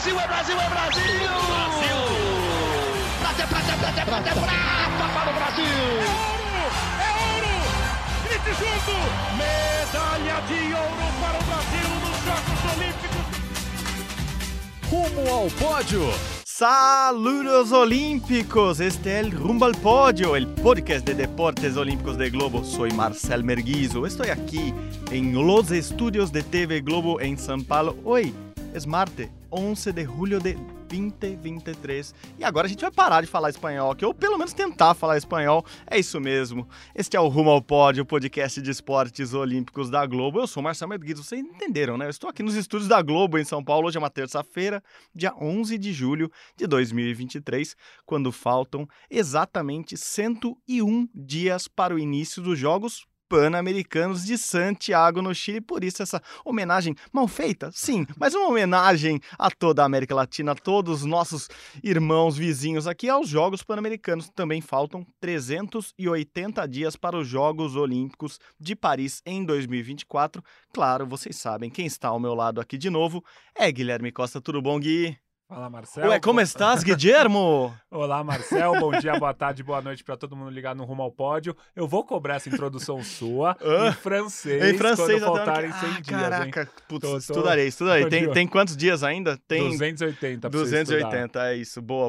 Brasil, é Brasil, é Brasil! Brasil! Prata, prata, prata, prata, prata para o Brasil! É ouro! Grite junto! Medalha de ouro para o Brasil nos Jogos Olímpicos! Rumo ao pódio! Saludos olímpicos, este es el Rumbo al Podio, el podcast de deportes olímpicos de Globo. Soy Marcel Merguizo, estoy aquí en los estudios de TV Globo en São Paulo. Hoy es martes, 11 de julho de 2023. E agora a gente vai parar de falar espanhol aqui, ou pelo menos tentar falar espanhol. É isso mesmo. Este é o Rumo ao Pódio, o podcast de esportes olímpicos da Globo. Eu sou Marcel Merguizo, vocês entenderam, né? Eu estou aqui nos estúdios da Globo em São Paulo. Hoje é uma terça-feira, dia 11 de julho de 2023, quando faltam exatamente 101 dias para o início dos Jogos Pan-Americanos de Santiago, no Chile. Por isso essa homenagem mal feita, sim, mas uma homenagem a toda a América Latina, a todos os nossos irmãos vizinhos aqui aos Jogos Pan-Americanos. Também faltam 380 dias para os Jogos Olímpicos de Paris em 2024. Claro, vocês sabem, quem está ao meu lado aqui de novo é Guilherme Costa. Tudo bom, Gui? Fala, Marcel. Ué, como estás, Guillermo? Olá, Marcel. Bom dia, boa tarde, boa noite para todo mundo ligado no Rumo ao Pódio. Eu vou cobrar essa introdução sua em francês quando faltarem 100 dias. Caraca, putz, estudarei. Tem quantos dias ainda? Tem 280 pra 280, é isso. Boa.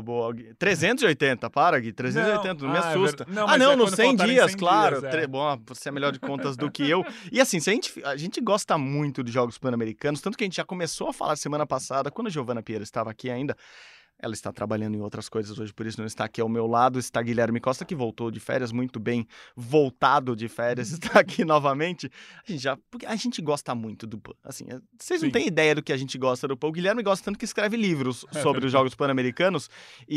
380, para, Gui. 380, não me assusta. Não, nos 100 dias, 100 claro. dias, Bom, você é melhor de contas do que eu. E assim, a gente gosta muito de Jogos Pan-Americanos, tanto que a gente já começou a falar semana passada, quando a Giovana Pierre estava aqui ainda. Ela está trabalhando em outras coisas hoje, por isso não está aqui ao meu lado. Está Guilherme Costa, que voltou de férias, muito bem voltado de férias, está aqui novamente. Porque a gente gosta muito do PAN. Assim, vocês não têm ideia do que a gente gosta do PAN. O Guilherme gosta tanto que escreve livros sobre os Jogos Pan-Americanos.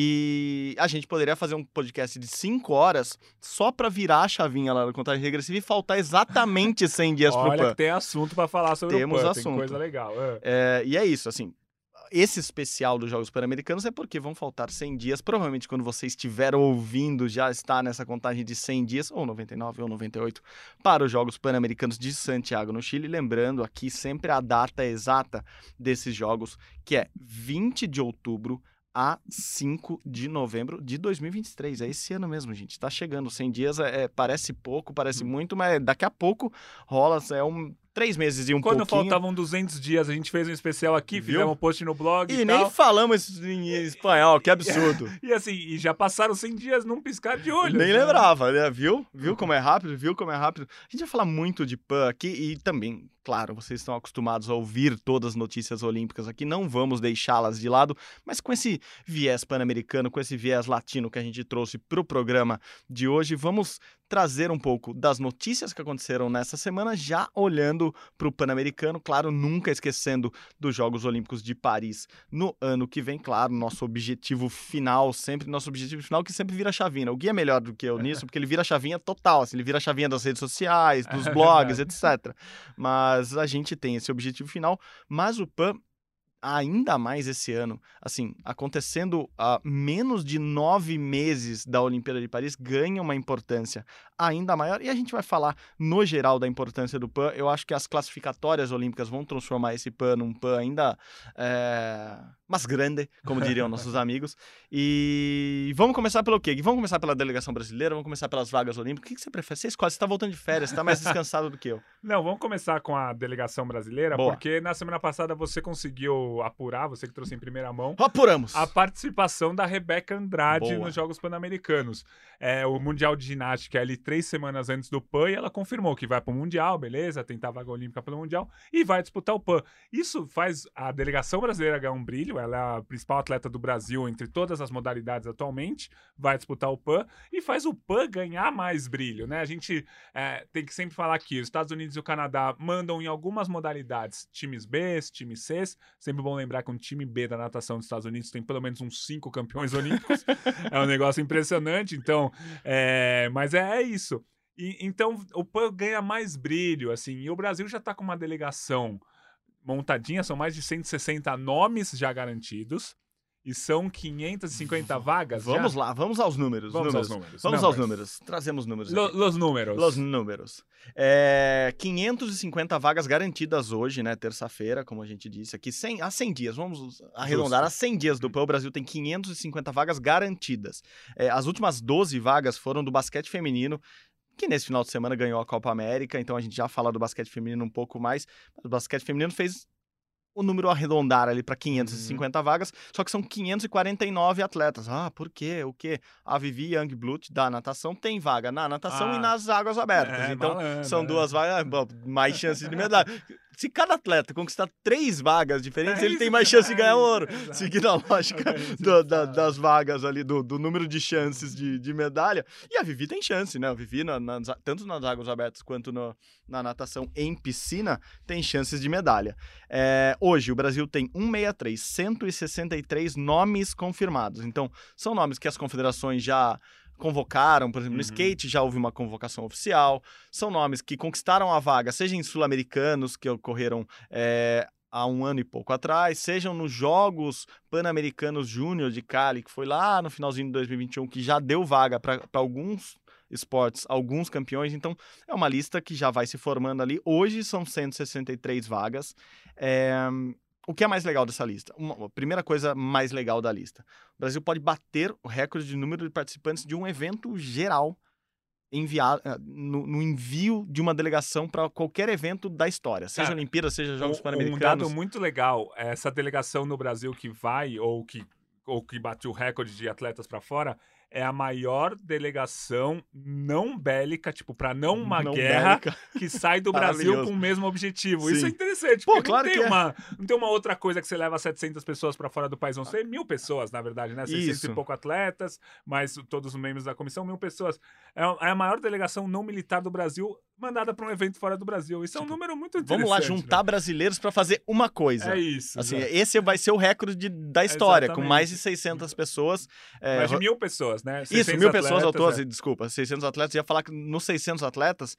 E a gente poderia fazer um podcast de 5 horas só para virar a chavinha lá na contagem regressiva e faltar exatamente 100 dias pro PAN. Olha que tem assunto para falar sobre Temos o PAN, assunto. tem coisa legal. E é isso, assim. Esse especial dos Jogos Pan-Americanos é porque vão faltar 100 dias. Provavelmente quando você estiver ouvindo já está nessa contagem de 100 dias, ou 99 ou 98, para os Jogos Pan-Americanos de Santiago, no Chile. Lembrando aqui sempre a data exata desses jogos, que é 20 de outubro a 5 de novembro de 2023. É esse ano mesmo, gente. Está chegando 100 dias, parece pouco, parece muito, mas daqui a pouco rola, 3 meses e um pouquinho. Quando faltavam 200 dias, a gente fez um especial aqui, fizemos um post no blog e nem tal. falamos em espanhol, que absurdo. E assim, e já passaram 100 dias num piscar de olho. Nem lembrava, né? Viu como é rápido? A gente vai falar muito de PAN aqui e também, claro, vocês estão acostumados a ouvir todas as notícias olímpicas aqui, não vamos deixá-las de lado, mas com esse viés pan-americano, com esse viés latino que a gente trouxe para o programa de hoje, vamos trazer um pouco das notícias que aconteceram nessa semana, já olhando para o Pan-Americano, claro, nunca esquecendo dos Jogos Olímpicos de Paris no ano que vem, claro, nosso objetivo final que sempre vira chavinha. O Gui é melhor do que eu nisso, porque ele vira chavinha total, assim, ele vira chavinha das redes sociais, dos blogs, etc. Mas a gente tem esse objetivo final, mas o PAN, ainda mais esse ano, assim, acontecendo a menos de 9 meses da Olimpíada de Paris, ganha uma importância ainda maior, e a gente vai falar no geral da importância do PAN. Eu acho que as classificatórias olímpicas vão transformar esse PAN num PAN ainda mais grande, como diriam nossos amigos. E vamos começar pelo quê? Vamos começar pela delegação brasileira, vamos começar pelas vagas olímpicas. O que você prefere? Você escolhe, você está voltando de férias, você está mais descansado do que eu. Não, vamos começar com a delegação brasileira, Boa. Porque na semana passada você conseguiu apurar, você que trouxe em primeira mão, Apuramos! a participação da Rebeca Andrade Boa. nos Jogos Pan-Americanos. O Mundial de Ginástica é ali 3 semanas antes do PAN, e ela confirmou que vai para o Mundial, beleza, tentar a vaga olímpica pelo Mundial, e vai disputar o PAN. Isso faz a delegação brasileira ganhar um brilho, ela é a principal atleta do Brasil entre todas as modalidades atualmente, vai disputar o PAN, e faz o PAN ganhar mais brilho, né? A gente tem que sempre falar que os Estados Unidos e o Canadá mandam em algumas modalidades times B, times C, sempre bom lembrar que um time B da natação dos Estados Unidos tem pelo menos uns 5 campeões olímpicos, é um negócio impressionante, então, mas é isso. Então, o PAN ganha mais brilho, assim, e o Brasil já está com uma delegação montadinha, são mais de 160 nomes já garantidos, e são 550 vagas Vamos já? lá, vamos aos números. Vamos aos números. Vamos aos números. Trazemos números aqui. Los números. Los números. 550 vagas garantidas hoje, né? Terça-feira, como a gente disse aqui, há 100 dias. Vamos arredondar a 100 dias do PAN. O Brasil tem 550 vagas garantidas. As últimas 12 vagas foram do basquete feminino, que nesse final de semana ganhou a Copa América. Então a gente já fala do basquete feminino um pouco mais. Mas o basquete feminino fez o número arredondar ali para 550 vagas, só que são 549 atletas. Ah, por quê? O quê? A Vivi Youngblood da natação tem vaga na natação e nas águas abertas. Então, são duas vagas, mais chances de medalha. Se cada atleta conquistar 3 vagas diferentes, ele tem mais chance de ganhar ouro. Seguindo a lógica das vagas ali, do número de chances de medalha. E a Vivi tem chance, né? A Vivi, tanto nas águas abertas quanto na natação em piscina, tem chances de medalha. Hoje, o Brasil tem 163 nomes confirmados. Então, são nomes que as confederações já convocaram, por exemplo, no skate já houve uma convocação oficial, são nomes que conquistaram a vaga, seja em sul-americanos, que ocorreram há um ano e pouco atrás, sejam nos Jogos Pan-Americanos Júnior de Cali, que foi lá no finalzinho de 2021, que já deu vaga para alguns esportes, alguns campeões. Então, é uma lista que já vai se formando ali. Hoje são 163 vagas. O que é mais legal dessa lista? A primeira coisa mais legal da lista. O Brasil pode bater o recorde de número de participantes de um evento geral no envio de uma delegação para qualquer evento da história, seja Olimpíada, seja Jogos Pan-Americanos. Um dado muito legal, essa delegação no Brasil que vai ou que bate o recorde de atletas para fora, é a maior delegação não bélica, tipo, para não uma guerra, que sai do Brasil com o mesmo objetivo. Sim. Isso é interessante, porque claro não tem uma outra coisa que você leva 700 pessoas para fora do país, vão ser 1.000 pessoas, na verdade, né? 600 e pouco atletas, mais todos os membros da comissão, 1.000 pessoas. É a maior delegação não militar do Brasil mandada para um evento fora do Brasil. Isso é um número muito interessante. Vamos lá juntar brasileiros para fazer uma coisa. É isso. Assim, esse vai ser o recorde da história, com mais de 600 pessoas. Mais de 1.000 pessoas, né? Isso, 1.000 pessoas ao todo, desculpa, 600 atletas. Eu ia falar que nos 600 atletas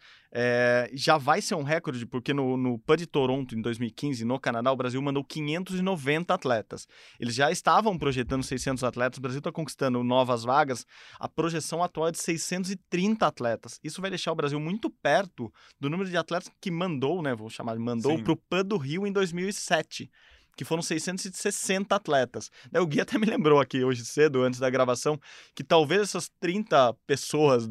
já vai ser um recorde, porque no PAN de Toronto, em 2015, no Canadá, o Brasil mandou 590 atletas. Eles já estavam projetando 600 atletas, o Brasil está conquistando novas vagas. A projeção atual é de 630 atletas. Isso vai deixar o Brasil muito perto do número de atletas que mandou, né? Vou chamar de mandou para o PAN do Rio em 2007. Que foram 660 atletas. O Gui até me lembrou aqui hoje cedo, antes da gravação, que talvez essas 30 pessoas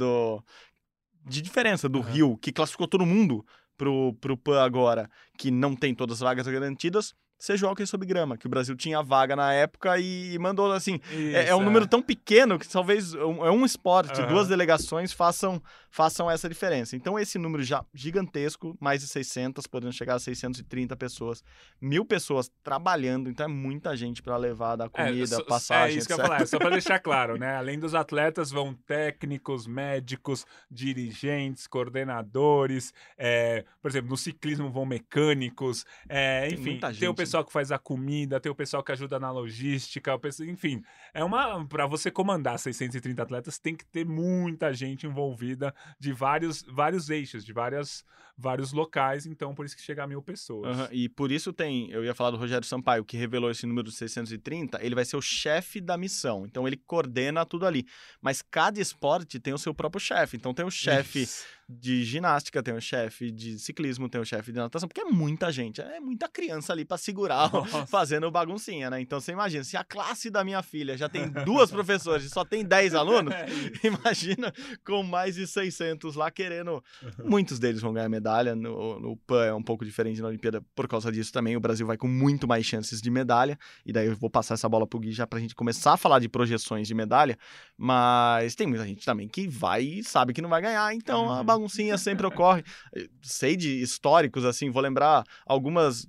de diferença do Rio, que classificou todo mundo pro PAN agora, que não tem todas as vagas garantidas, seja o hóquei sobre grama, que o Brasil tinha vaga na época e mandou assim. É um número tão pequeno que talvez um esporte, 2 delegações façam essa diferença. Então esse número já gigantesco, mais de 600, podendo chegar a 630 pessoas, 1.000 pessoas trabalhando, então é muita gente para levar da comida, passagem, É isso que eu ia falar, só para deixar claro, né? Além dos atletas vão técnicos, médicos, dirigentes, coordenadores, por exemplo, no ciclismo vão mecânicos, enfim, tem o pessoal que faz a comida, tem o pessoal que ajuda na logística, enfim, para você comandar 630 atletas, tem que ter muita gente envolvida de vários eixos, de vários locais, então por isso que chega a 1.000 pessoas. E por isso eu ia falar do Rogério Sampaio, que revelou esse número de 630, ele vai ser o chefe da missão, então ele coordena tudo ali, mas cada esporte tem o seu próprio chefe, então tem o chefe de ginástica, tem o chefe de ciclismo, tem o chefe de natação, porque é muita gente, é muita criança ali para segurar, fazendo baguncinha, né? Então você imagina, se a classe da minha filha já tem 2 professores e só tem 10 alunos, imagina com mais de 600 lá querendo, muitos deles vão ganhar medalha, no PAN é um pouco diferente na Olimpíada, por causa disso também o Brasil vai com muito mais chances de medalha, e daí eu vou passar essa bola pro Gui já pra gente começar a falar de projeções de medalha, mas tem muita gente também que vai e sabe que não vai ganhar, então a baguncinha sempre ocorre. Sei de históricos, assim, vou lembrar algumas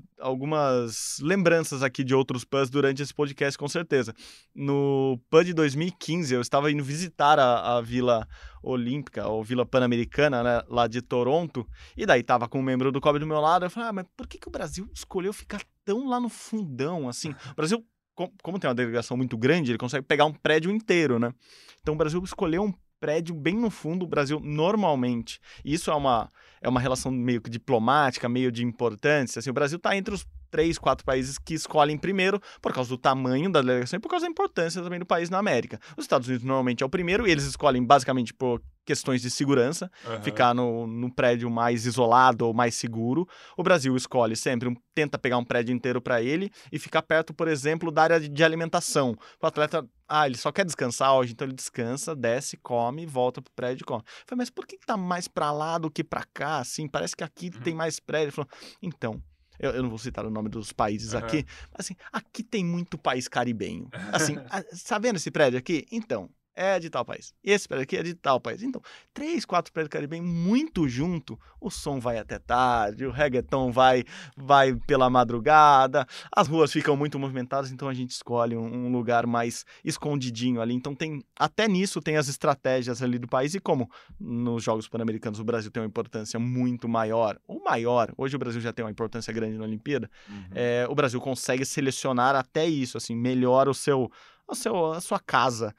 lembranças aqui de outros PANs durante esse podcast, com certeza. No PAN de 2015, eu estava indo visitar a Vila Olímpica, ou Vila Pan-Americana, né, lá de Toronto, e daí tava com um membro do COB do meu lado, eu falei, mas por que o Brasil escolheu ficar tão lá no fundão, assim? O Brasil, como tem uma delegação muito grande, ele consegue pegar um prédio inteiro, né? Então o Brasil escolheu um prédio bem no fundo. O Brasil normalmente, e isso é uma relação meio que diplomática, meio de importância, assim, o Brasil está entre os 3, 4 países que escolhem primeiro por causa do tamanho da delegação e por causa da importância também do país na América. Os Estados Unidos normalmente é o primeiro e eles escolhem basicamente por questões de segurança, ficar no prédio mais isolado ou mais seguro. O Brasil escolhe sempre, tenta pegar um prédio inteiro para ele e ficar perto, por exemplo, da área de alimentação. O atleta, ele só quer descansar hoje, então ele descansa, desce, come, volta pro prédio e come. Eu falei, mas por que tá mais para lá do que para cá? Assim, parece que aqui tem mais prédio. Ele falou, então... Eu não vou citar o nome dos países aqui, mas assim, aqui tem muito país caribenho. Assim, tá vendo esse prédio aqui? Então, é de tal país. Esse prédio aqui é de tal país. Então, 3, 4 prédios caribenhos muito junto, o som vai até tarde, o reggaeton vai pela madrugada, as ruas ficam muito movimentadas, então a gente escolhe um lugar mais escondidinho ali. Então, até nisso tem as estratégias ali do país, e como nos Jogos Pan-Americanos o Brasil tem uma importância muito maior, hoje o Brasil já tem uma importância grande na Olimpíada, o Brasil consegue selecionar até isso, assim, melhor a sua casa,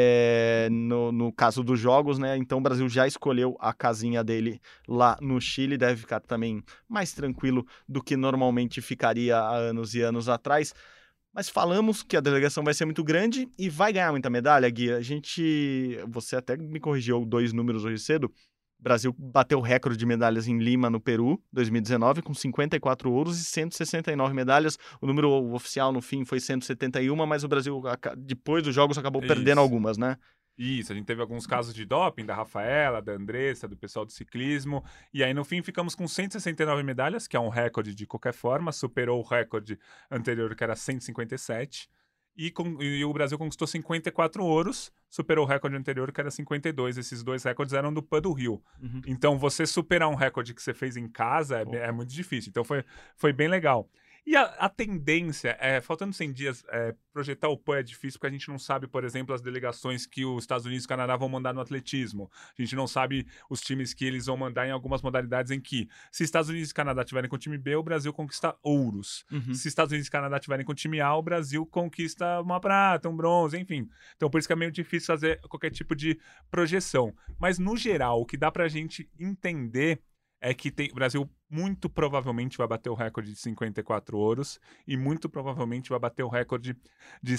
no caso dos jogos, né? Então o Brasil já escolheu a casinha dele lá no Chile, deve ficar também mais tranquilo do que normalmente ficaria há anos e anos atrás. Mas falamos que a delegação vai ser muito grande e vai ganhar muita medalha, Gui. Você até me corrigiu 2 números hoje cedo. O Brasil bateu o recorde de medalhas em Lima, no Peru, 2019, com 54 ouros e 169 medalhas. O número oficial, no fim, foi 171, mas o Brasil, depois dos jogos, acabou perdendo algumas, né? Isso, a gente teve alguns casos de doping, da Rafaela, da Andressa, do pessoal do ciclismo, e aí no fim ficamos com 169 medalhas, que é um recorde de qualquer forma, superou o recorde anterior, que era 157, e o Brasil conquistou 54 ouros, superou o recorde anterior, que era 52. Esses 2 recordes eram do PAN do Rio. Então, você superar um recorde que você fez em casa é muito difícil. Então, foi bem legal. E a tendência, faltando 100 dias, projetar o PAN é difícil porque a gente não sabe, por exemplo, as delegações que os Estados Unidos e o Canadá vão mandar no atletismo. A gente não sabe os times que eles vão mandar em algumas modalidades em que, se Estados Unidos e Canadá tiverem com o time B, o Brasil conquista ouros. Se Estados Unidos e Canadá tiverem com o time A, o Brasil conquista uma prata, um bronze, enfim. Então, por isso que é meio difícil fazer qualquer tipo de projeção. Mas, no geral, o que dá pra gente entender é que o Brasil muito provavelmente vai bater o recorde de 54 ouros e muito provavelmente vai bater o recorde de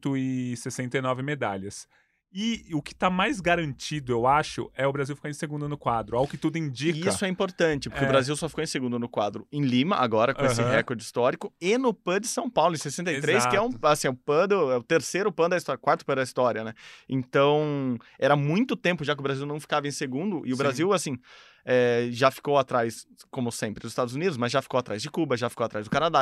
169 medalhas. E o que está mais garantido, eu acho, é o Brasil ficar em segundo no quadro. Ao que tudo indica. E isso é importante, porque o Brasil só ficou em segundo no quadro em Lima, agora, com esse recorde histórico, e no PAN de São Paulo, em 63, Exato. Que é o PAN é o terceiro PAN da história, quarto PAN da história, né? Então, era muito tempo já que o Brasil não ficava em segundo, e o Brasil, assim... já ficou atrás, como sempre, dos Estados Unidos, mas já ficou atrás de Cuba, já ficou atrás do Canadá,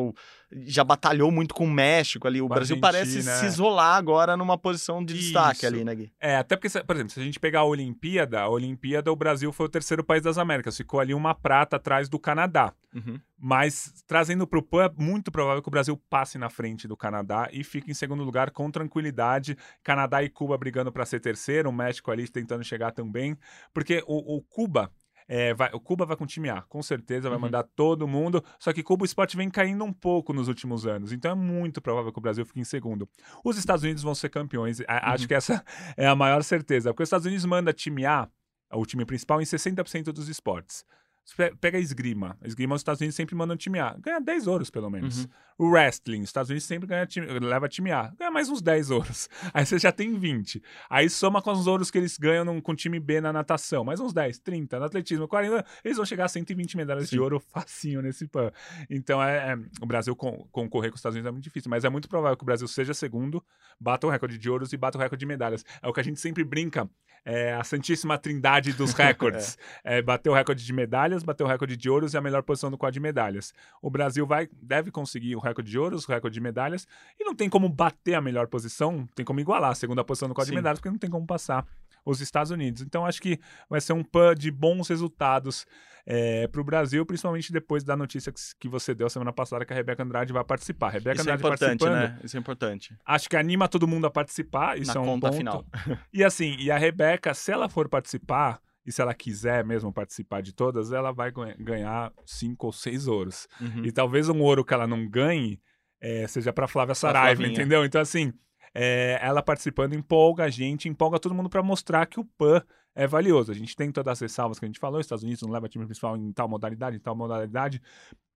já batalhou muito com o México ali. O Brasil parece se isolar agora numa posição de destaque ali, né, Gui? Até porque, por exemplo, se a gente pegar a Olimpíada, o Brasil foi o terceiro país das Américas, ficou ali uma prata atrás do Canadá. Mas, trazendo para o PAN, é muito provável que o Brasil passe na frente do Canadá e fique em segundo lugar com tranquilidade. Canadá e Cuba brigando para ser terceiro, o México ali tentando chegar também. Porque o Cuba... o Cuba vai com o time A, com certeza, vai mandar todo mundo. Só que Cuba, o esporte vem caindo um pouco nos últimos anos. Então é muito provável que o Brasil fique em segundo. Os Estados Unidos vão ser campeões. Acho que essa é a maior certeza. Porque os Estados Unidos manda time A, o time principal, em 60% dos esportes. Pega a esgrima. A esgrima, os Estados Unidos sempre mandam time A. Ganha 10 ouros, pelo menos. O wrestling, os Estados Unidos sempre leva time A. Ganha mais uns 10 ouros. Aí você já tem 20. Aí soma com os ouros que eles ganham com o time B na natação. Mais uns 10, 30. No atletismo, 40. Eles vão chegar a 120 medalhas de ouro facinho nesse PAN. Então, o Brasil concorrer com os Estados Unidos é muito difícil. Mas é muito provável que o Brasil seja segundo, bata o recorde de ouros e bata o recorde de medalhas. É o que a gente sempre brinca. A santíssima trindade dos recordes. Bater o recorde de medalhas, bater o recorde de ouros e a melhor posição do quadro de medalhas. O Brasil deve conseguir o recorde de ouros, o recorde de medalhas, e não tem como bater a melhor posição, tem como igualar a segunda posição do quadro de medalhas, porque não tem como passar os Estados Unidos. Então, acho que vai ser um PAN de bons resultados para o Brasil, principalmente depois da notícia que você deu semana passada que a Rebeca Andrade vai participar. Rebeca Andrade é importante, né? Isso é importante. Acho que anima todo mundo a participar, isso na é um conta ponto. Final. E a Rebeca, se ela for participar, e se ela quiser mesmo participar de todas, ela vai ganhar 5 ou 6 ouros. E talvez um ouro que ela não ganhe seja para Flávia Saraiva, entendeu? Então, assim, ela participando empolga a gente, empolga todo mundo para mostrar que o PAN é valioso. A gente tem todas as ressalvas que a gente falou, os Estados Unidos não leva time principal em tal modalidade,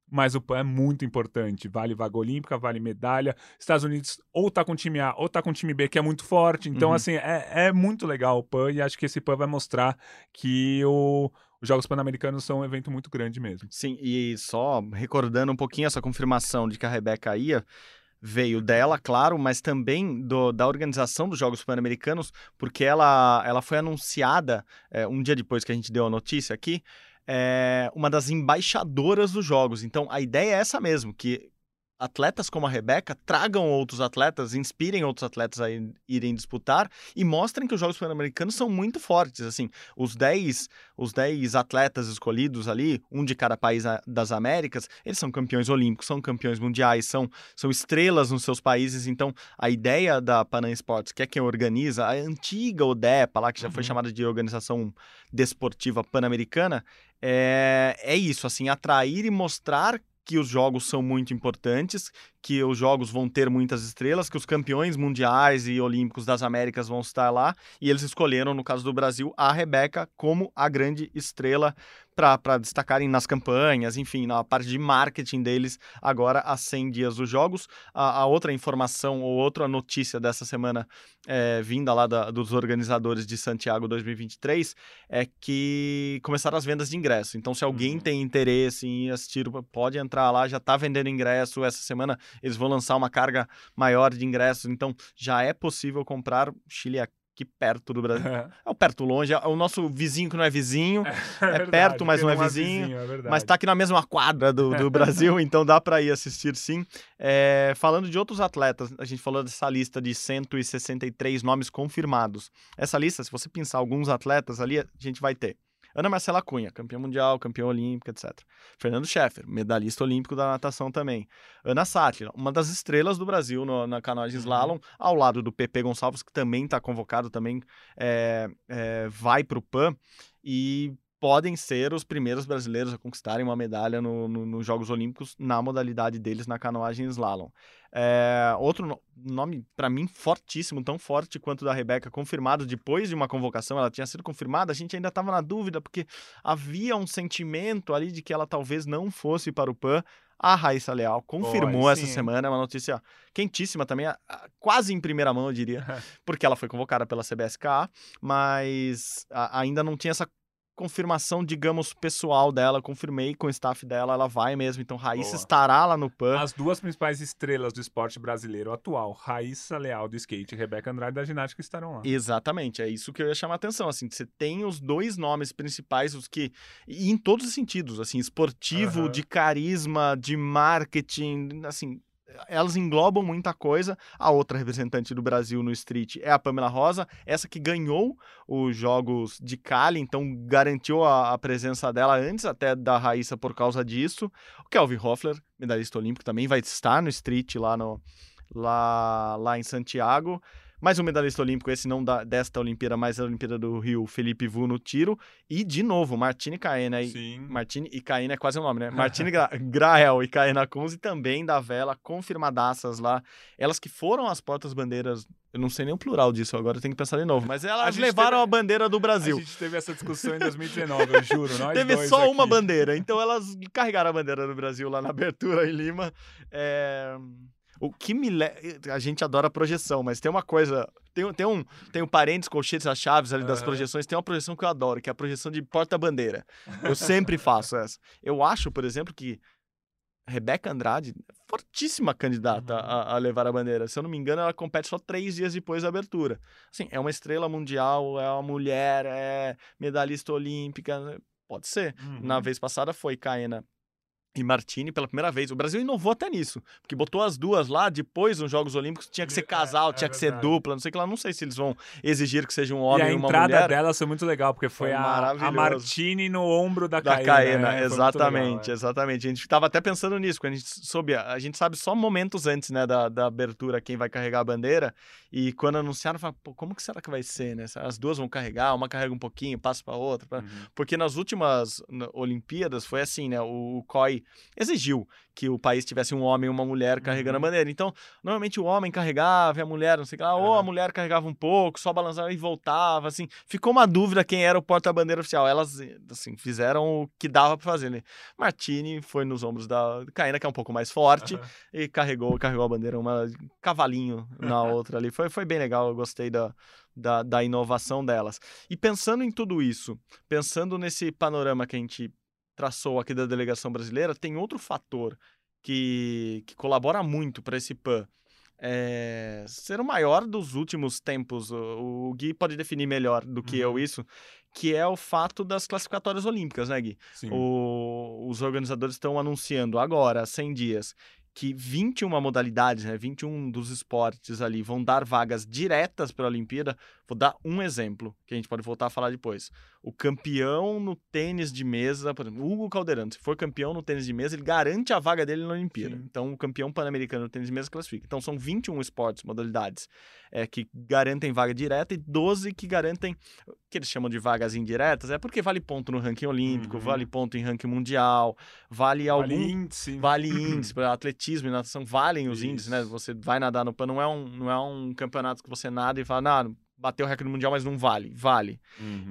mas o PAN é muito importante. Vale vaga olímpica, vale medalha. Estados Unidos ou tá com o time A ou tá com o time B, que é muito forte. Então, assim, é muito legal o PAN e acho que esse PAN vai mostrar que os Jogos Pan-Americanos são um evento muito grande mesmo. Sim, e só recordando um pouquinho essa confirmação de que a Rebeca ia, veio dela, claro, mas também da organização dos Jogos Pan-Americanos, porque ela foi anunciada um dia depois que a gente deu a notícia aqui, uma das embaixadoras dos Jogos. Então, a ideia é essa mesmo, que atletas como a Rebeca tragam outros atletas, inspirem outros atletas a irem disputar e mostrem que os Jogos Pan-Americanos são muito fortes. Assim, os 10 atletas escolhidos ali, um de cada país das Américas, eles são campeões olímpicos, são campeões mundiais, são estrelas nos seus países. Então, a ideia da Panam Sports, que é quem organiza, a antiga ODEPA, lá, que já foi chamada de Organização Desportiva Pan-Americana, é isso, assim, atrair e mostrar que os jogos são muito importantes, que os jogos vão ter muitas estrelas, que os campeões mundiais e olímpicos das Américas vão estar lá, e eles escolheram, no caso do Brasil, a Rebeca como a grande estrela para destacarem nas campanhas, enfim, na parte de marketing deles, agora há 100 dias dos jogos. A outra informação ou outra notícia dessa semana vinda lá dos organizadores de Santiago 2023 é que começaram as vendas de ingresso. Então, se alguém tem interesse em assistir, pode entrar lá, já está vendendo ingresso. Essa semana eles vão lançar uma carga maior de ingressos, então já é possível comprar. O Chile é aqui perto do Brasil. É o perto longe, é o nosso vizinho que não é vizinho. Verdade, perto, mas não é vizinho. Mas tá aqui na mesma quadra do Brasil, então dá para ir assistir sim. Falando de outros atletas, a gente falou dessa lista de 163 nomes confirmados. Essa lista, se você pensar alguns atletas ali, a gente vai ter Ana Marcela Cunha, campeã mundial, campeã olímpica, etc. Fernando Scheffer, medalhista olímpico da natação também. Ana Sátila, uma das estrelas do Brasil na canoagem slalom, ao lado do Pepe Gonçalves, que também está convocado, também vai para o PAN, e podem ser os primeiros brasileiros a conquistarem uma medalha nos Jogos Olímpicos na modalidade deles na canoagem slalom. Outro nome, para mim, fortíssimo, tão forte quanto o da Rebeca, confirmado depois de uma convocação, ela tinha sido confirmada, a gente ainda estava na dúvida, porque havia um sentimento ali de que ela talvez não fosse para o PAN. A Raíssa Leal confirmou essa semana, é uma notícia quentíssima também, quase em primeira mão, eu diria, porque ela foi convocada pela CBSKA, mas ainda não tinha essa confirmação, digamos, pessoal dela. Confirmei com o staff dela, ela vai mesmo. Então, Raíssa estará lá no PAN. As duas principais estrelas do esporte brasileiro atual, Raíssa Leal do skate e Rebeca Andrade da ginástica, estarão lá. Exatamente, é isso que eu ia chamar a atenção. Assim, você tem os dois nomes principais, os que, e em todos os sentidos, assim, esportivo, de carisma, de marketing, assim, elas englobam muita coisa. A outra representante do Brasil no street é a Pamela Rosa, essa que ganhou os Jogos de Cali, então garantiu a presença dela antes até da Raíssa por causa disso. O Kelvin Hoffler, medalhista olímpico, também vai estar no street lá em Santiago. Mais um medalhista olímpico, esse não desta Olimpíada, mas da Olimpíada do Rio, Felipe Vu no tiro. E, de novo, Martine Caena. Martine e Caena é quase o nome, né? Martine Grael e Caena Kunze também da vela, confirmadaças lá. Elas que foram as portas-bandeiras, eu não sei nem o plural disso, agora eu tenho que pensar de novo, mas elas levaram a bandeira do Brasil. A gente teve essa discussão em 2019, eu juro. Nós teve dois só aqui. uma bandeira, então elas carregaram a bandeira do Brasil lá na abertura em Lima. O que a gente adora projeção, mas tem uma coisa, tem um parênteses, colchetes, as chaves ali das projeções, tem uma projeção que eu adoro, que é a projeção de porta-bandeira. Eu sempre faço essa. Eu acho, por exemplo, que Rebeca Andrade é fortíssima candidata a levar a bandeira. Se eu não me engano, ela compete só 3 dias depois da abertura. Assim, é uma estrela mundial, é uma mulher, é medalhista olímpica, pode ser. Na vez passada foi Caena e Martine pela primeira vez. O Brasil inovou até nisso, porque botou as duas lá, depois nos Jogos Olímpicos tinha que ser casal, tinha que ser dupla, não sei o que lá, não sei se eles vão exigir que seja um homem e uma mulher. E a entrada dela foi muito legal, porque foi a Martine no ombro da Caena. Né? Exatamente. A gente estava até pensando nisso, quando a gente sabe só momentos antes, né, da abertura, quem vai carregar a bandeira, e quando anunciaram, falaram, pô, como que será que vai ser, né? As duas vão carregar, uma carrega um pouquinho, passa para outra, porque nas últimas Olimpíadas foi assim, né, o COI lei exigiu que o país tivesse um homem e uma mulher carregando a bandeira. Então, normalmente o homem carregava e a mulher, não sei o que lá, ou a mulher carregava um pouco, só balançava e voltava, assim. Ficou uma dúvida quem era o porta-bandeira oficial. Elas, assim, fizeram o que dava pra fazer, né? Martini foi nos ombros da Caína, que é um pouco mais forte, e carregou a bandeira, cavalinho na outra ali. Foi bem legal, eu gostei da inovação delas. E pensando em tudo isso, pensando nesse panorama que a gente traçou aqui da delegação brasileira, tem outro fator que colabora muito para esse PAN ser o maior dos últimos tempos. O Gui pode definir melhor do que eu isso, que é o fato das classificatórias olímpicas, né, Gui? Sim. Os organizadores estão anunciando agora, há 100 dias, que 21 modalidades, né, 21 dos esportes ali vão dar vagas diretas para a Olimpíada. Vou dar um exemplo, que a gente pode voltar a falar depois. O campeão no tênis de mesa, por exemplo, Hugo Calderano, se for campeão no tênis de mesa, ele garante a vaga dele na Olimpíada. Sim. Então, o campeão pan-americano no tênis de mesa classifica. Então, são 21 esportes, modalidades, que garantem vaga direta e 12 que garantem, que eles chamam de vagas indiretas, porque vale ponto no ranking olímpico, vale ponto em ranking mundial, vale índice. Vale índice, para atletismo e natação, valem os índices, né? Você vai nadar no PAN, não é um campeonato que você nada e fala, bateu o recorde mundial, mas não vale. Vale.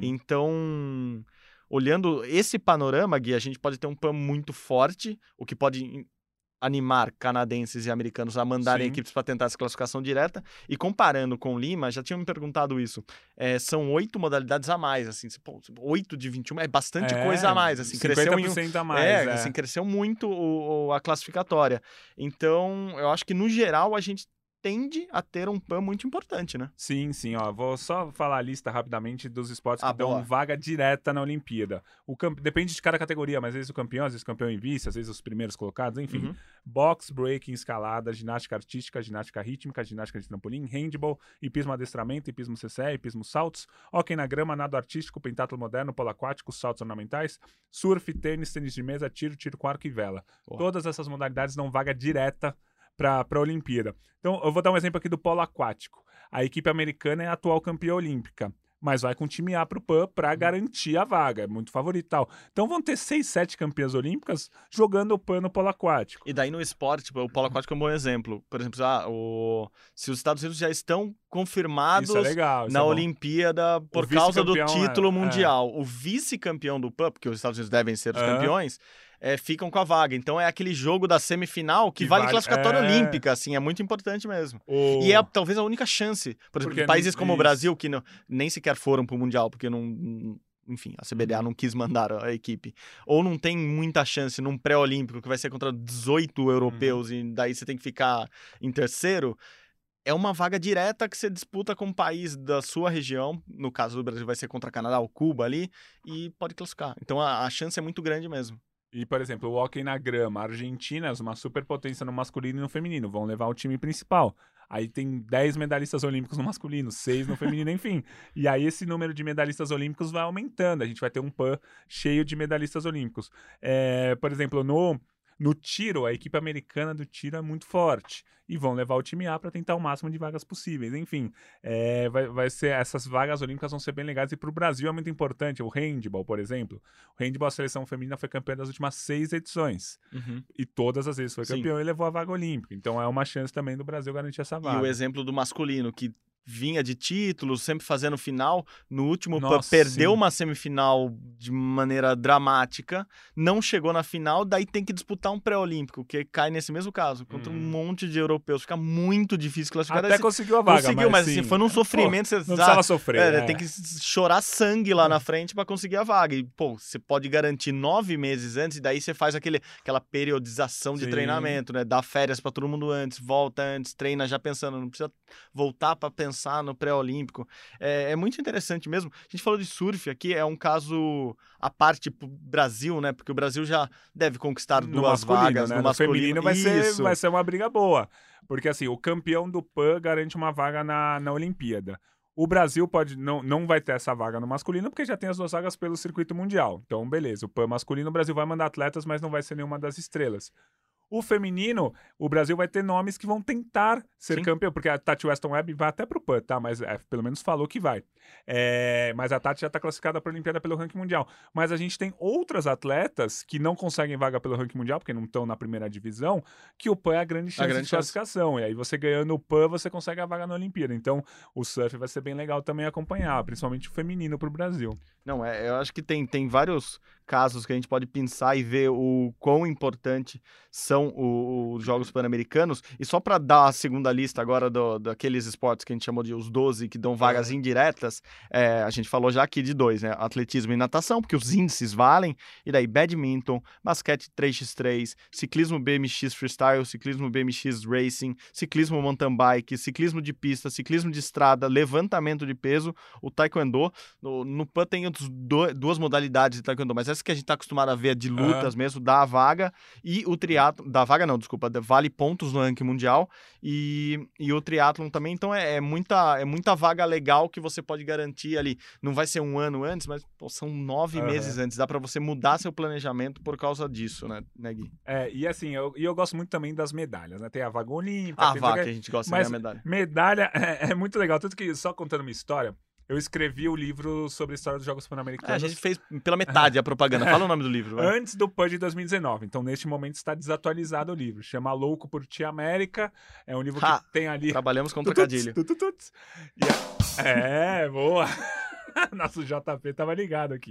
Então, olhando esse panorama, Gui, a gente pode ter um PAN muito forte, o que pode animar canadenses e americanos a mandarem equipes para tentar essa classificação direta. E comparando com Lima, já tinham me perguntado isso, são 8 modalidades a mais, assim, 8 de 21 é bastante coisa a mais, assim, 50% a mais, assim, cresceu muito a classificatória. Então, eu acho que no geral a gente tende a ter um PAN muito importante, né? Sim, ó. Vou só falar a lista rapidamente dos esportes que dão boa. vaga direta na Olimpíada. Depende de cada categoria, mas às vezes o campeão, às vezes o campeão em vice, às vezes os primeiros colocados, enfim. Boxe, breaking, escalada, ginástica artística, ginástica rítmica, ginástica de trampolim, handball, hipismo adestramento, hipismo CCE, hipismo saltos, hóquei na grama, nado artístico, pentatlo moderno, polo aquático, saltos ornamentais, surf, tênis, tênis de mesa, tiro com arco e vela. Todas essas modalidades dão vaga direta para a Olimpíada. Então, eu vou dar um exemplo aqui do polo aquático. A equipe americana é a atual campeã olímpica, mas vai com o time A pro PAN para garantir a vaga, é muito favorito e tal. Então vão ter 6, 7 campeãs olímpicas jogando o PAN no polo aquático. E daí no esporte, o polo aquático é um bom exemplo. Por exemplo, se os Estados Unidos já estão confirmados na Olimpíada por causa do título mundial, o vice-campeão do PAN, porque os Estados Unidos devem ser os campeões, ficam com a vaga. Então é aquele jogo da semifinal que vale classificatória olímpica, assim, é muito importante mesmo. E é talvez a única chance. Por exemplo, países como o Brasil, que nem sequer foram pro Mundial, porque enfim, a CBDA não quis mandar a equipe. Ou não tem muita chance num pré-olímpico que vai ser contra 18 europeus e daí você tem que ficar em terceiro. É uma vaga direta que você disputa com um país da sua região, no caso do Brasil vai ser contra Canadá ou Cuba ali, e pode classificar. Então a chance é muito grande mesmo. E, por exemplo, o hóquei na grama, a Argentina é uma superpotência no masculino e no feminino, vão levar o time principal. Aí tem 10 medalhistas olímpicos no masculino, 6 no feminino, enfim. E aí esse número de medalhistas olímpicos vai aumentando, a gente vai ter um PAN cheio de medalhistas olímpicos. Por exemplo, no tiro, a equipe americana do tiro é muito forte. E vão levar o time A para tentar o máximo de vagas possíveis. Enfim, vai ser, essas vagas olímpicas vão ser bem legais. E para o Brasil é muito importante. O handball, por exemplo. O handball, a seleção feminina foi campeã das últimas 6 edições. E todas as vezes foi campeão e levou a vaga olímpica. Então é uma chance também do Brasil garantir essa vaga. E o exemplo do masculino, que vinha de títulos, sempre fazendo final. No último PAN perdeu uma semifinal de maneira dramática, não chegou na final, daí tem que disputar um pré-olímpico, que cai nesse mesmo caso, contra um monte de europeus. Fica muito difícil classificar. Até conseguiu a vaga, mas assim, foi num sofrimento. Não precisava sofrer. Tem que chorar sangue lá na frente para conseguir a vaga. E, você pode garantir 9 meses antes, e daí você faz aquela periodização de treinamento, né? Dá férias para todo mundo antes, volta antes, treina já pensando, não precisa voltar para pensar no pré-olímpico. É muito interessante mesmo. A gente falou de surf aqui, é um caso à parte pro Brasil, né? Porque o Brasil já deve conquistar duas vagas, né? No feminino vai ser uma briga boa. Porque assim, o campeão do PAN garante uma vaga na Olimpíada. O Brasil não vai ter essa vaga no masculino, porque já tem as 2 vagas pelo circuito mundial. Então, beleza, o PAN masculino, o Brasil vai mandar atletas, mas não vai ser nenhuma das estrelas. O feminino, o Brasil vai ter nomes que vão tentar ser Sim. campeão, porque a Tati Weston Webb vai até pro PAN, tá? Mas pelo menos falou que vai. Mas a Tati já tá classificada para a Olimpíada pelo ranking mundial. Mas a gente tem outras atletas que não conseguem vaga pelo ranking mundial, porque não estão na primeira divisão, que o PAN é a grande chance de classificação. E aí você ganhando o PAN, você consegue a vaga na Olimpíada. Então o surf vai ser bem legal também acompanhar, principalmente o feminino pro Brasil. Não, eu acho que tem vários casos que a gente pode pensar e ver o quão importante são os Jogos Pan-Americanos. E só para dar a segunda lista agora daqueles esportes que a gente chamou de os 12 que dão vagas indiretas, a gente falou já aqui de 2, né? Atletismo e natação, porque os índices valem, e daí badminton, basquete 3x3, ciclismo BMX freestyle, ciclismo BMX racing, ciclismo mountain bike, ciclismo de pista, ciclismo de estrada, levantamento de peso, o taekwondo. No PAN tem duas modalidades de taekwondo, mas essa que a gente tá acostumado a ver de lutas mesmo, dá a vaga, e o triatlon, dá vaga não, desculpa, vale pontos no ranking mundial, e o triatlon também, então é muita vaga legal que você pode garantir ali, não vai ser um ano antes, mas são 9 meses antes, dá pra você mudar seu planejamento por causa disso, né, Gui? E assim, eu gosto muito também das medalhas, né, tem a vaga olímpica. A vaga que a gente gosta de ganhar medalha. Medalha é muito legal, tanto que, só contando uma história, eu escrevi o livro sobre a história dos Jogos Pan-Americanos. A gente fez pela metade a propaganda. Fala o nome do livro. Vai. Antes do PAN de 2019. Então, neste momento, está desatualizado o livro. Chama Louco por Tia América. É um livro que tem ali... Trabalhamos com trocadilho. Boa. Nosso JP tava ligado aqui.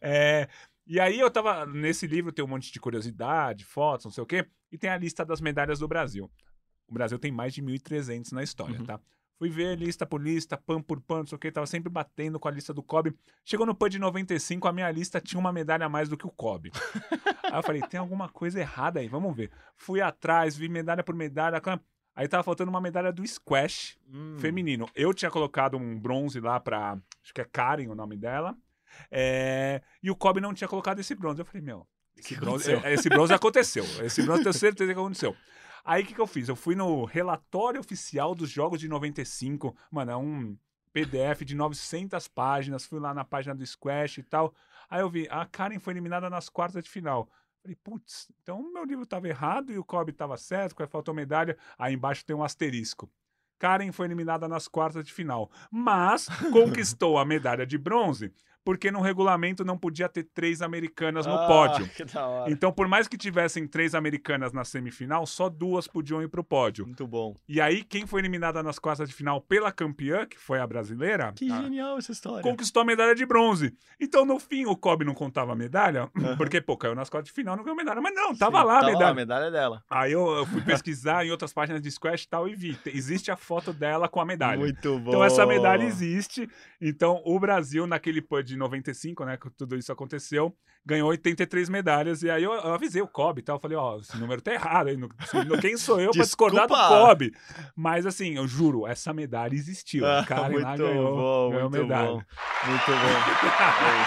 E aí, eu tava... Nesse livro tem um monte de curiosidade, fotos, não sei o quê. E tem a lista das medalhas do Brasil. O Brasil tem mais de 1.300 na história, tá? Fui ver lista por lista, PAN por PAN, não sei o que, tava sempre batendo com a lista do COB. Chegou no PAN de 95, a minha lista tinha uma medalha a mais do que o COB. Aí eu falei, tem alguma coisa errada aí, vamos ver. Fui atrás, vi medalha por medalha. Aí tava faltando uma medalha do squash feminino. Eu tinha colocado um bronze lá pra, acho que é Karen o nome dela. E o COB não tinha colocado esse bronze. Eu falei, esse bronze aconteceu. Esse bronze eu tenho certeza que aconteceu. Aí, o que eu fiz? Eu fui no relatório oficial dos Jogos de 95. Mano, é um PDF de 900 páginas. Fui lá na página do Squash e tal. Aí eu vi, a Karen foi eliminada nas quartas de final. Falei, putz, então meu livro tava errado e o COB tava certo, que faltou medalha. Aí embaixo tem um asterisco. Karen foi eliminada nas quartas de final, mas conquistou a medalha de bronze porque no regulamento não podia ter 3 americanas no pódio. Que da hora. Então, por mais que tivessem 3 americanas na semifinal, só 2 podiam ir pro pódio. Muito bom. E aí, quem foi eliminada nas quartas de final pela campeã, que foi a brasileira... Que genial essa história. Conquistou a medalha de bronze. Então, no fim, o COB não contava a medalha, porque, caiu nas quartas de final, não ganhou medalha. Mas não, tava lá a medalha. Lá, a medalha dela. Aí eu fui pesquisar em outras páginas de squash e tal e vi. Existe a foto dela com a medalha. Muito bom. Então, essa medalha existe. Então, o Brasil, naquele PAN de 95, né, que tudo isso aconteceu, ganhou 83 medalhas. E aí eu avisei o COB e tal. Eu falei, esse número tá errado. Aí, quem sou eu pra discordar do COB? Mas, assim, eu juro, essa medalha existiu. A Karen lá ganhou medalha. Bom. Muito bom. É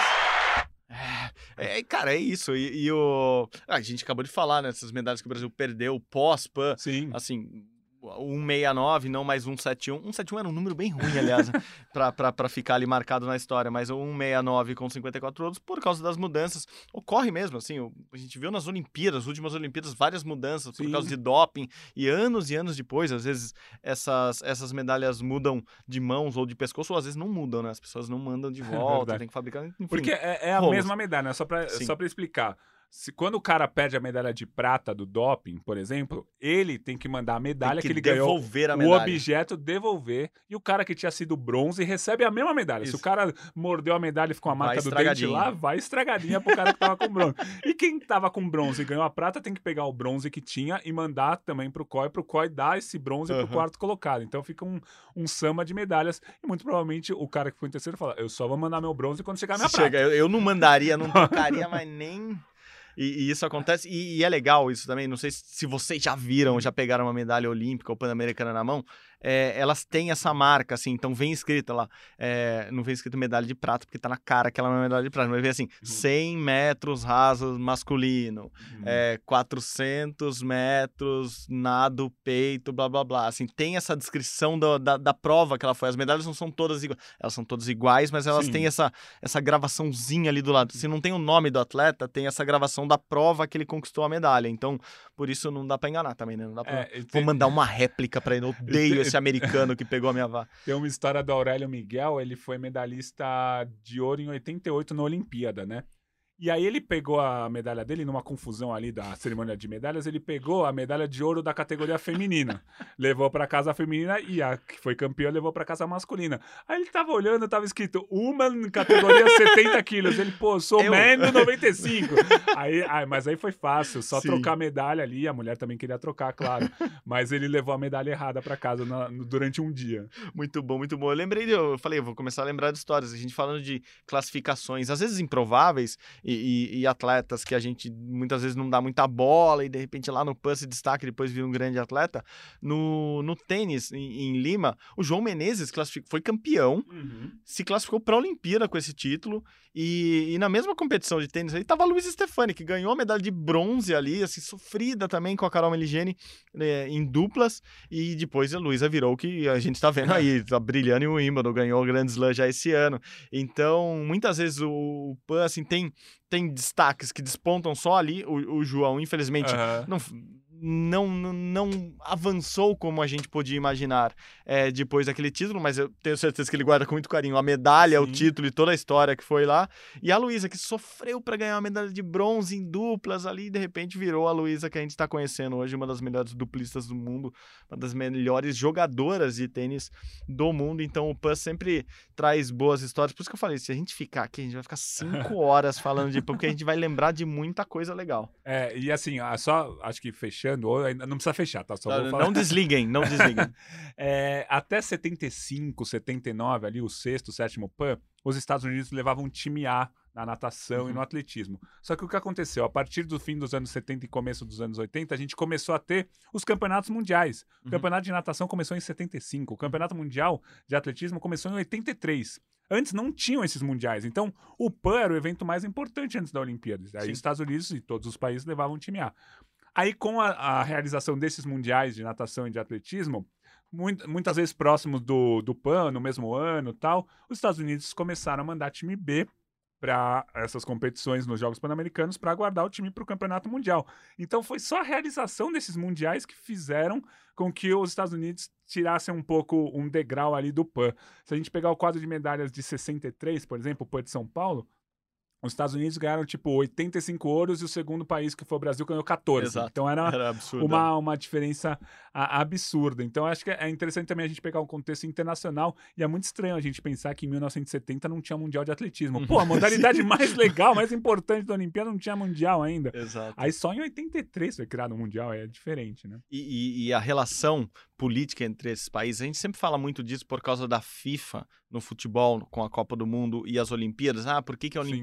isso. Cara, é isso. A gente acabou de falar, né? Essas medalhas que o Brasil perdeu pós-PAN. Sim. Assim, 169, não mais 171. 171 era um número bem ruim, aliás, pra ficar ali marcado na história, mas o 169 com 54 outros, por causa das mudanças, ocorre mesmo, assim, a gente viu nas Olimpíadas, nas últimas Olimpíadas, várias mudanças por causa de doping, e anos depois, às vezes, essas medalhas mudam de mãos ou de pescoço, ou às vezes não mudam, né? As pessoas não mandam de volta, tem que fabricar, enfim. Porque é a mesma medalha, né? Só pra explicar. Quando o cara perde a medalha de prata do doping, por exemplo, ele tem que mandar a medalha que ele ganhou, o objeto devolver, e o cara que tinha sido bronze recebe a mesma medalha. Isso. Se o cara mordeu a medalha e ficou a marca do dente lá, vai estragadinha pro cara que tava com bronze. E quem tava com bronze e ganhou a prata tem que pegar o bronze que tinha e mandar também pro COI dar esse bronze pro quarto colocado. Então fica um samba de medalhas, e muito provavelmente o cara que foi em terceiro fala, eu só vou mandar meu bronze quando chegar a minha prata. Eu não mandaria, não tocaria, mas nem... E isso acontece, e é legal isso também, não sei se vocês já viram, já pegaram uma medalha olímpica ou pan-americana na mão, elas têm essa marca, assim, então vem escrita lá, não vem escrito medalha de prata, porque tá na cara que ela não é medalha de prata, mas vem assim, 100 metros rasos masculino, 400 metros nado, peito, blá, blá, blá, assim, tem essa descrição da prova que ela foi, as medalhas não são todas iguais, elas são todas iguais, mas elas têm essa gravaçãozinha ali do lado, se não tem o nome do atleta, tem essa gravação da prova que ele conquistou a medalha, então, por isso não dá pra enganar também, né, não dá pra... Vou mandar uma réplica pra ele, eu odeio esse americano que pegou a minha vaga. Tem uma história do Aurélio Miguel, ele foi medalhista de ouro em 88 na Olimpíada, né? E aí ele pegou a medalha dele, numa confusão ali da cerimônia de medalhas, ele pegou a medalha de ouro da categoria feminina. Levou pra casa a feminina e a que foi campeã levou pra casa a masculina. Aí ele tava olhando, tava escrito Woman, categoria 70 quilos. Ele, pô, sou man do 95. Mas aí foi fácil, só trocar a medalha ali. A mulher também queria trocar, claro. Mas ele levou a medalha errada pra casa durante um dia. Muito bom, muito bom. Eu falei, eu vou começar a lembrar de histórias. A gente falando de classificações, às vezes improváveis, e atletas que a gente muitas vezes não dá muita bola e de repente lá no PAN se destaca e depois vira um grande atleta. No tênis, em Lima, o João Menezes foi campeão, se classificou para a Olimpíada com esse título e na mesma competição de tênis aí tava a Luísa Stefani, que ganhou a medalha de bronze ali, assim, sofrida também com a Carol Meligeni em duplas, e depois a Luísa virou o que a gente tá vendo aí, tá brilhando em Wimbledon, ganhou o Grand Slam já esse ano. Então, muitas vezes o PAN, assim, tem destaques que despontam só ali. O João, infelizmente, não avançou como a gente podia imaginar depois daquele título, mas eu tenho certeza que ele guarda com muito carinho a medalha, o título e toda a história que foi lá. E a Luísa, que sofreu para ganhar uma medalha de bronze em duplas ali, de repente virou a Luísa que a gente está conhecendo hoje, uma das melhores duplistas do mundo, uma das melhores jogadoras de tênis do mundo. Então o PAN sempre traz boas histórias. Por isso que eu falei, se a gente ficar aqui, a gente vai ficar 5 horas falando porque a gente vai lembrar de muita coisa legal. E assim, só acho que fechando, ou ainda não precisa fechar, tá? Só vou falar. Não desliguem. Até 75, 79, ali o sexto, sétimo PAN, os Estados Unidos levavam um time A na natação e no atletismo. Só que o que aconteceu? A partir do fim dos anos 70 e começo dos anos 80, a gente começou a ter os campeonatos mundiais. O campeonato de natação começou em 75, o campeonato mundial de atletismo começou em 83. Antes não tinham esses mundiais, então o PAN era o evento mais importante antes da Olimpíada. Aí os Estados Unidos e todos os países levavam um time A. Aí com a realização desses mundiais de natação e de atletismo, muitas vezes próximos do PAN, no mesmo ano e tal, os Estados Unidos começaram a mandar time B para essas competições nos Jogos Pan-Americanos para guardar o time para o Campeonato Mundial. Então foi só a realização desses mundiais que fizeram com que os Estados Unidos tirassem um pouco um degrau ali do PAN. Se a gente pegar o quadro de medalhas de 63, por exemplo, o PAN de São Paulo, os Estados Unidos ganharam, 85 ouros e o segundo país, que foi o Brasil, ganhou 14. Exato. Então era absurdo, uma diferença absurda. Então acho que é interessante também a gente pegar um contexto internacional e é muito estranho a gente pensar que em 1970 não tinha Mundial de Atletismo. Pô, a modalidade mais legal, mais importante da Olimpíada não tinha Mundial ainda. Exato. Aí só em 83 foi criado um Mundial, é diferente, né? E a relação política entre esses países, a gente sempre fala muito disso por causa da FIFA no futebol, com a Copa do Mundo e as Olimpíadas. Por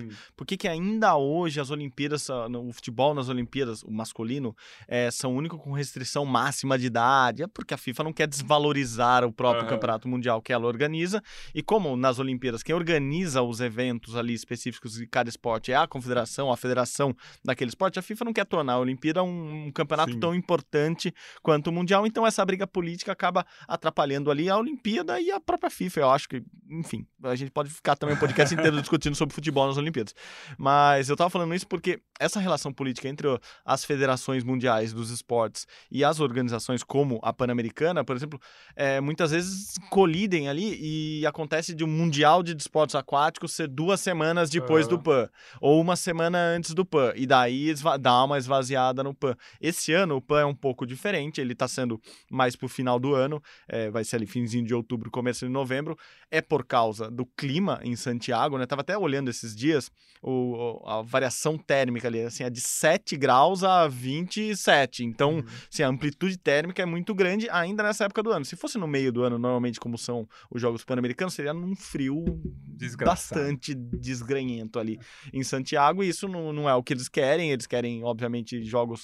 que ainda hoje as Olimpíadas, o futebol nas Olimpíadas, o masculino, são únicos com restrição máxima de idade? É porque a FIFA não quer desvalorizar o próprio campeonato mundial que ela organiza, e como nas Olimpíadas quem organiza os eventos ali específicos de cada esporte é a confederação, a federação daquele esporte, a FIFA não quer tornar a Olimpíada um campeonato tão importante quanto o mundial, então essa briga política acaba atrapalhando ali a Olimpíada e a própria FIFA. Eu acho que, enfim, a gente pode ficar também o podcast inteiro discutindo sobre futebol nas Olimpíadas. Mas eu tava falando isso porque essa relação política entre as federações mundiais dos esportes e as organizações como a Pan-Americana, por exemplo, muitas vezes colidem ali e acontece de um Mundial de Esportes Aquáticos ser 2 semanas depois do PAN, ou 1 semana antes do PAN, e daí dá uma esvaziada no PAN. Esse ano o PAN é um pouco diferente, ele tá sendo mais pro final do ano, vai ser ali finzinho de outubro, começo de novembro, é por causa do clima em Santiago, né? Tava até olhando esses dias a variação térmica ali, assim, é de 7 graus a 27. Então, assim, a amplitude térmica é muito grande ainda nessa época do ano. Se fosse no meio do ano, normalmente, como são os Jogos Pan-Americanos, seria num frio bastante desgranhento ali em Santiago, e isso não é o que eles querem, obviamente, jogos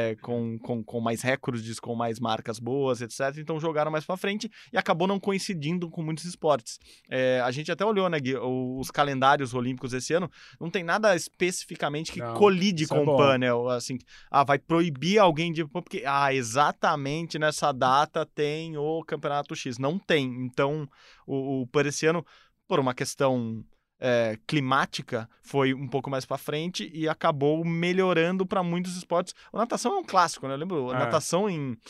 com mais recordes, com mais marcas boas, etc. Então jogaram mais pra frente e acabou não coincidindo com muitos esportes. A gente até olhou, né, Gui, os calendários olímpicos esse ano, não tem nada especificamente que colide com o PAN, né? Assim, vai proibir alguém de... Porque, exatamente nessa data tem o Campeonato X. Não tem. Então, o PAN esse ano, por uma questão climática, foi um pouco mais pra frente e acabou melhorando para muitos esportes. A natação é um clássico, né? Eu lembro, a natação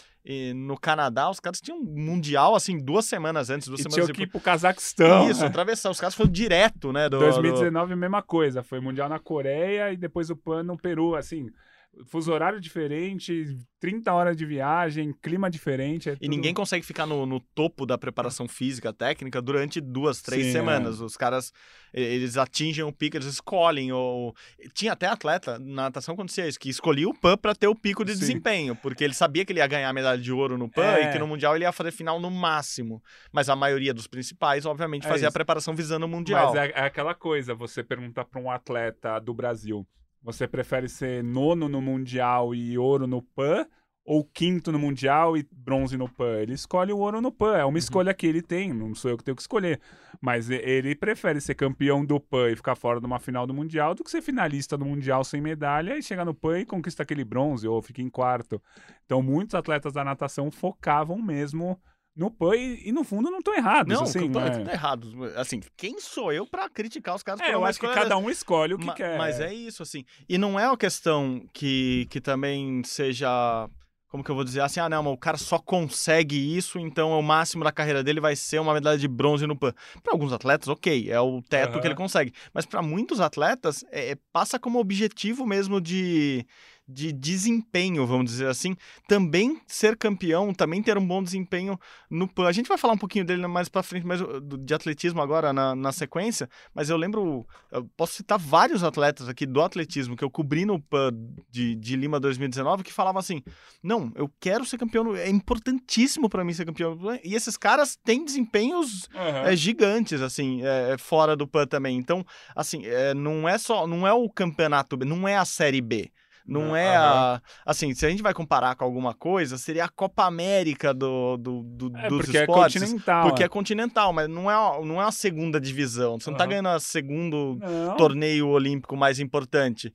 no Canadá, os caras tinham um mundial, assim, 2 semanas antes, 2 semanas depois. Tinha que ir pro Cazaquistão. Isso, atravessar. Os caras foram direto, né? 2019, a mesma coisa. Foi mundial na Coreia e depois o PAN no Peru, assim... Fuso horário diferente, 30 horas de viagem, clima diferente. E ninguém consegue ficar no topo da preparação física, técnica, durante 2, 3 semanas. Os caras, eles atingem o pico, eles escolhem. Tinha até atleta na natação, acontecia isso, que escolhia o PAN para ter o pico de desempenho, porque ele sabia que ele ia ganhar a medalha de ouro no PAN e que no Mundial ele ia fazer final no máximo. Mas a maioria dos principais, obviamente, fazia a preparação visando o Mundial. Mas é aquela coisa, você perguntar para um atleta do Brasil, você prefere ser 9º no Mundial e ouro no PAN, ou 5º no Mundial e bronze no PAN? Ele escolhe o ouro no PAN, é uma escolha que ele tem, não sou eu que tenho que escolher. Mas ele prefere ser campeão do PAN e ficar fora de uma final do Mundial do que ser finalista do Mundial sem medalha e chegar no PAN e conquistar aquele bronze ou ficar em 4º. Então muitos atletas da natação focavam mesmo no PAN e no fundo não estão errados. Não, assim, estão errados. Assim, quem sou eu pra criticar os caras? Eu acho que cada um escolhe o que quer. Mas é isso, assim. E não é uma questão que também seja... Como que eu vou dizer? Assim, não, mas o cara só consegue isso, então o máximo da carreira dele vai ser uma medalha de bronze no PAN. Para alguns atletas, ok, é o teto que ele consegue. Mas para muitos atletas, passa como objetivo mesmo de desempenho, vamos dizer assim, também ser campeão, também ter um bom desempenho no PAN. A gente vai falar um pouquinho dele mais pra frente, mas de atletismo agora na sequência, mas eu posso citar vários atletas aqui do atletismo que eu cobri no PAN de Lima 2019 que falavam assim, não, eu quero ser campeão, é importantíssimo pra mim ser campeão, e esses caras têm desempenhos gigantes, assim, fora do PAN também. Então, assim, não é o campeonato B, não é a Série B. Não é assim, se a gente vai comparar com alguma coisa, seria a Copa América dos porque esportes. É continental, porque é continental, mas não é a segunda divisão. Você não tá ganhando o segundo torneio olímpico mais importante.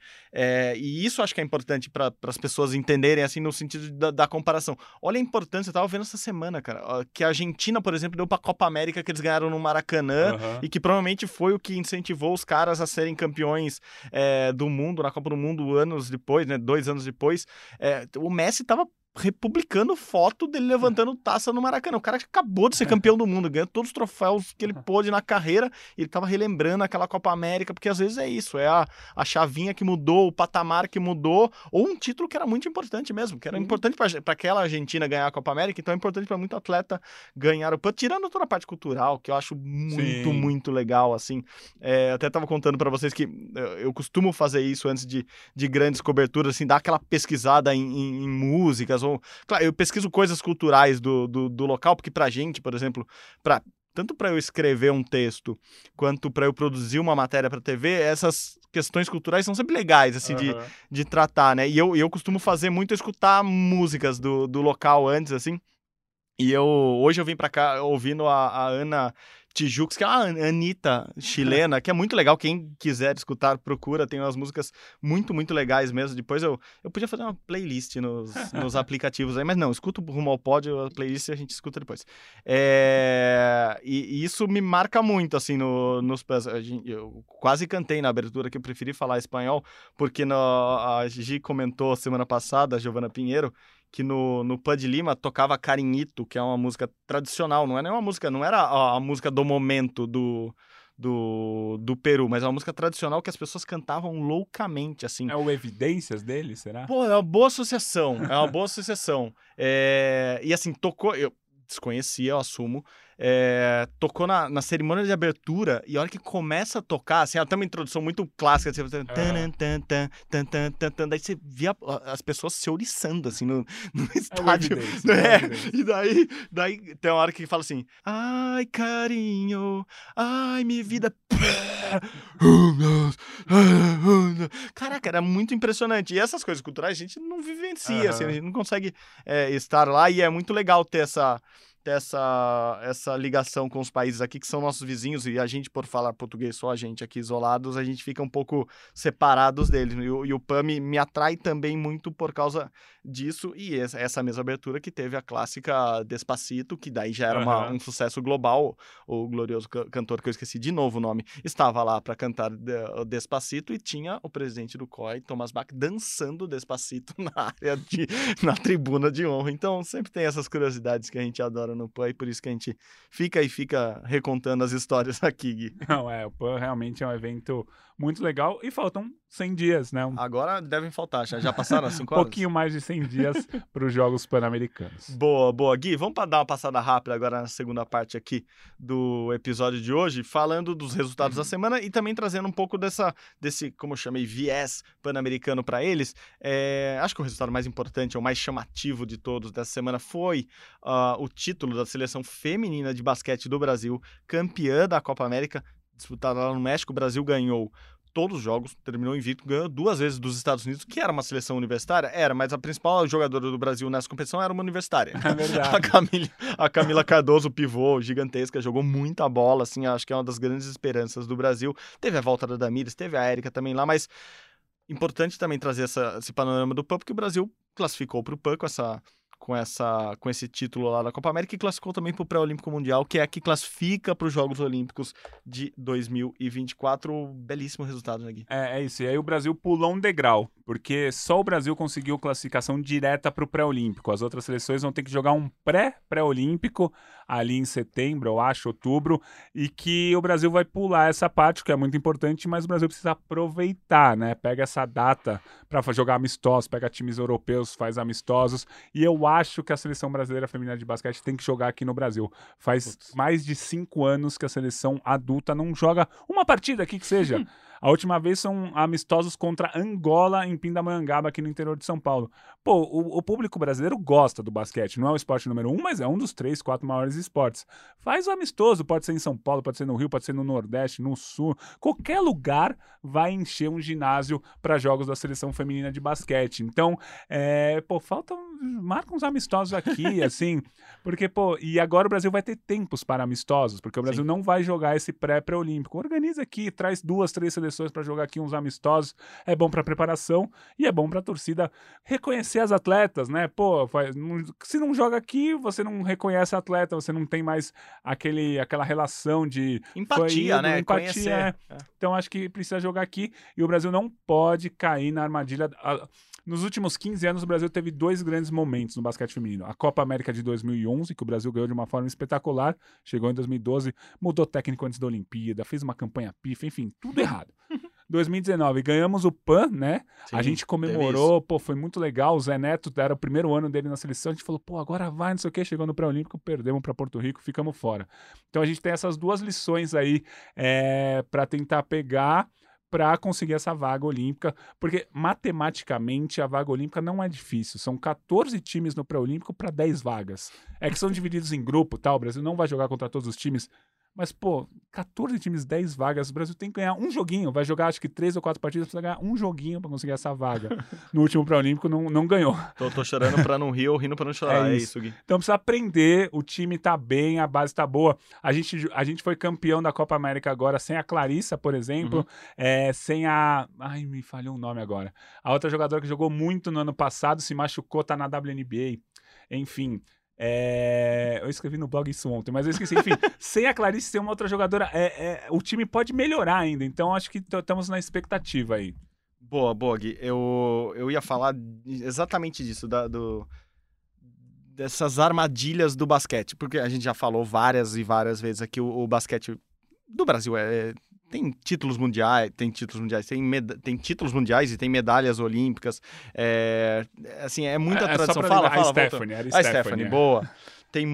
E isso acho que é importante para as pessoas entenderem, assim, no sentido da comparação. Olha a importância, eu tava vendo essa semana, cara, que a Argentina, por exemplo, deu pra Copa América que eles ganharam no Maracanã e que provavelmente foi o que incentivou os caras a serem campeões do mundo, na Copa do Mundo, anos depois, né, 2 anos depois. O Messi tava republicando foto dele levantando taça no Maracanã. O cara acabou de ser campeão do mundo, ganhou todos os troféus que ele pôde na carreira, e ele tava relembrando aquela Copa América, porque às vezes é isso, é a chavinha que mudou, o patamar que mudou, ou um título que era muito importante mesmo, que era importante para aquela Argentina ganhar a Copa América, então é importante para muito atleta ganhar o PAN, tirando toda a parte cultural, que eu acho muito, muito legal, assim. Até tava contando para vocês que eu costumo fazer isso antes de grandes coberturas, assim, dar aquela pesquisada em músicas, claro, eu pesquiso coisas culturais do local, porque pra gente, por exemplo, tanto para eu escrever um texto, quanto para eu produzir uma matéria para TV, essas questões culturais são sempre legais, assim, de tratar, né? E eu costumo fazer muito escutar músicas do local antes, assim. E hoje eu vim pra cá ouvindo a Ana Tijoux, que é uma Anitta chilena, que é muito legal. Quem quiser escutar, procura. Tem umas músicas muito, muito legais mesmo. Depois eu podia fazer uma playlist nos aplicativos aí, mas não, escuta o Rumo ao Pódio, a playlist a gente escuta depois. E isso me marca muito, assim, nos... Eu quase cantei na abertura que eu preferi falar espanhol, porque a Gigi comentou semana passada, a Giovana Pinheiro, que no PAN de Lima tocava Cariñito, que é uma música tradicional, não é nenhuma música, não era a música do momento do Peru, mas é uma música tradicional que as pessoas cantavam loucamente, assim. É o Evidências dele, será? Pô, é uma boa associação, E assim, tocou... Eu desconhecia, eu assumo. tocou na cerimônia de abertura, e a hora que começa a tocar, assim, ela tem uma introdução muito clássica, assim, daí você via as pessoas se ouriçando, assim, no estádio. E daí tem uma hora que fala assim, ai, carinho, ai, minha vida... Caraca, era muito impressionante. E essas coisas culturais a gente não vivencia, assim, a gente não consegue estar lá, e é muito legal ter essa ligação com os países aqui que são nossos vizinhos, e a gente, por falar português, só a gente aqui isolados, a gente fica um pouco separados deles. E o PAN me atrai também muito por causa disso, e essa mesma abertura que teve a clássica Despacito, que daí já era um sucesso global. O glorioso cantor, que eu esqueci de novo o nome, estava lá para cantar Despacito, e tinha o presidente do COI, Thomas Bach, dançando Despacito na tribuna de honra. Então sempre tem essas curiosidades que a gente adora no PAN, e por isso que a gente fica recontando as histórias aqui, Gui. Não, o PAN realmente é um evento muito legal, e faltam 100 dias, né? Agora devem faltar, já passaram as 5 horas? Um pouquinho mais de 100 dias para os Jogos Pan-Americanos. Boa. Gui, vamos dar uma passada rápida agora na segunda parte aqui do episódio de hoje, falando dos resultados da semana e também trazendo um pouco desse, como eu chamei, viés pan-americano para eles. Acho que o resultado mais importante, ou mais chamativo de todos dessa semana foi o título da seleção feminina de basquete do Brasil, campeã da Copa América, disputada lá no México. O Brasil ganhou todos os jogos, terminou invicto, ganhou 2 vezes dos Estados Unidos, que era uma seleção universitária, mas a principal jogadora do Brasil nessa competição era uma universitária. É verdade. A Camila Cardoso, pivô, gigantesca, jogou muita bola, assim, acho que é uma das grandes esperanças do Brasil. Teve a volta da Damires, teve a Érica também lá, mas importante também trazer esse panorama do PAN, porque o Brasil classificou para o PAN com esse título lá da Copa América, e classificou também para o Pré-Olímpico Mundial, que é a que classifica para os Jogos Olímpicos de 2024. Belíssimo resultado, né, Gui? É isso. E aí o Brasil pulou um degrau, porque só o Brasil conseguiu classificação direta para o Pré-Olímpico. As outras seleções vão ter que jogar um pré-Olímpico ali em setembro, eu acho, outubro, e que o Brasil vai pular essa parte, que é muito importante, mas o Brasil precisa aproveitar, né? Pega essa data para jogar amistosos, pega times europeus, faz amistosos, e eu acho que a seleção brasileira feminina de basquete tem que jogar aqui no Brasil. Faz mais de 5 anos que a seleção adulta não joga uma partida aqui que seja. A última vez são amistosos contra Angola em Pindamonhangaba, aqui no interior de São Paulo. Pô, o público brasileiro gosta do basquete. Não é o esporte número 1, mas é um dos 3, 4 maiores esportes. Faz o amistoso, pode ser em São Paulo, pode ser no Rio, pode ser no Nordeste, no Sul. Qualquer lugar vai encher um ginásio para jogos da seleção feminina de basquete. Então, marca uns amistosos aqui, assim, porque, e agora o Brasil vai ter tempos para amistosos, porque o Brasil não vai jogar esse pré-olímpico. Organiza aqui, traz 2, 3 seleções para jogar aqui uns amistosos, é bom para preparação e é bom para a torcida reconhecer as atletas, né? Se não joga aqui, você não reconhece a atleta, você não tem mais aquela relação de empatia, né? Empatia. Então acho que precisa jogar aqui, e o Brasil não pode cair na armadilha. Nos últimos 15 anos, o Brasil teve 2 grandes momentos no basquete feminino. A Copa América de 2011, que o Brasil ganhou de uma forma espetacular, chegou em 2012, mudou técnico antes da Olimpíada, fez uma campanha pífia, enfim, tudo errado. 2019, ganhamos o PAN, né? Sim, a gente comemorou, foi muito legal. O Zé Neto era o primeiro ano dele na seleção. A gente falou, agora vai, não sei o quê. Chegou no Pré-Olímpico, perdemos para Porto Rico, ficamos fora. Então a gente tem essas 2 lições aí para tentar pegar, para conseguir essa vaga olímpica, porque matematicamente a vaga olímpica não é difícil. São 14 times no Pré-Olímpico para 10 vagas. É que são divididos em grupo, tá? O Brasil não vai jogar contra todos os times. Mas, 14 times, 10 vagas, o Brasil tem que ganhar um joguinho. Vai jogar, acho que 3 ou 4 partidas, precisa ganhar um joguinho pra conseguir essa vaga. No último Pré-Olímpico não ganhou. Tô chorando pra não rir ou rindo pra não chorar, é isso, Gui. Então precisa aprender, o time tá bem, a base tá boa. A gente foi campeão da Copa América agora sem a Clarissa, por exemplo, sem a... Ai, me falhou o nome agora. A outra jogadora que jogou muito no ano passado, se machucou, tá na WNBA. Enfim... Eu escrevi no blog isso ontem, mas eu esqueci. Enfim, sem a Clarice ser uma outra jogadora, o time pode melhorar ainda. Então acho que estamos na expectativa aí. Boa, Gui. Eu ia falar exatamente disso, dessas armadilhas do basquete, porque a gente já falou várias e várias vezes aqui, o basquete do Brasil tem títulos mundiais, tem títulos mundiais e tem medalhas olímpicas. Assim, é muita tradição. Fala, a Stephanie, boa. tem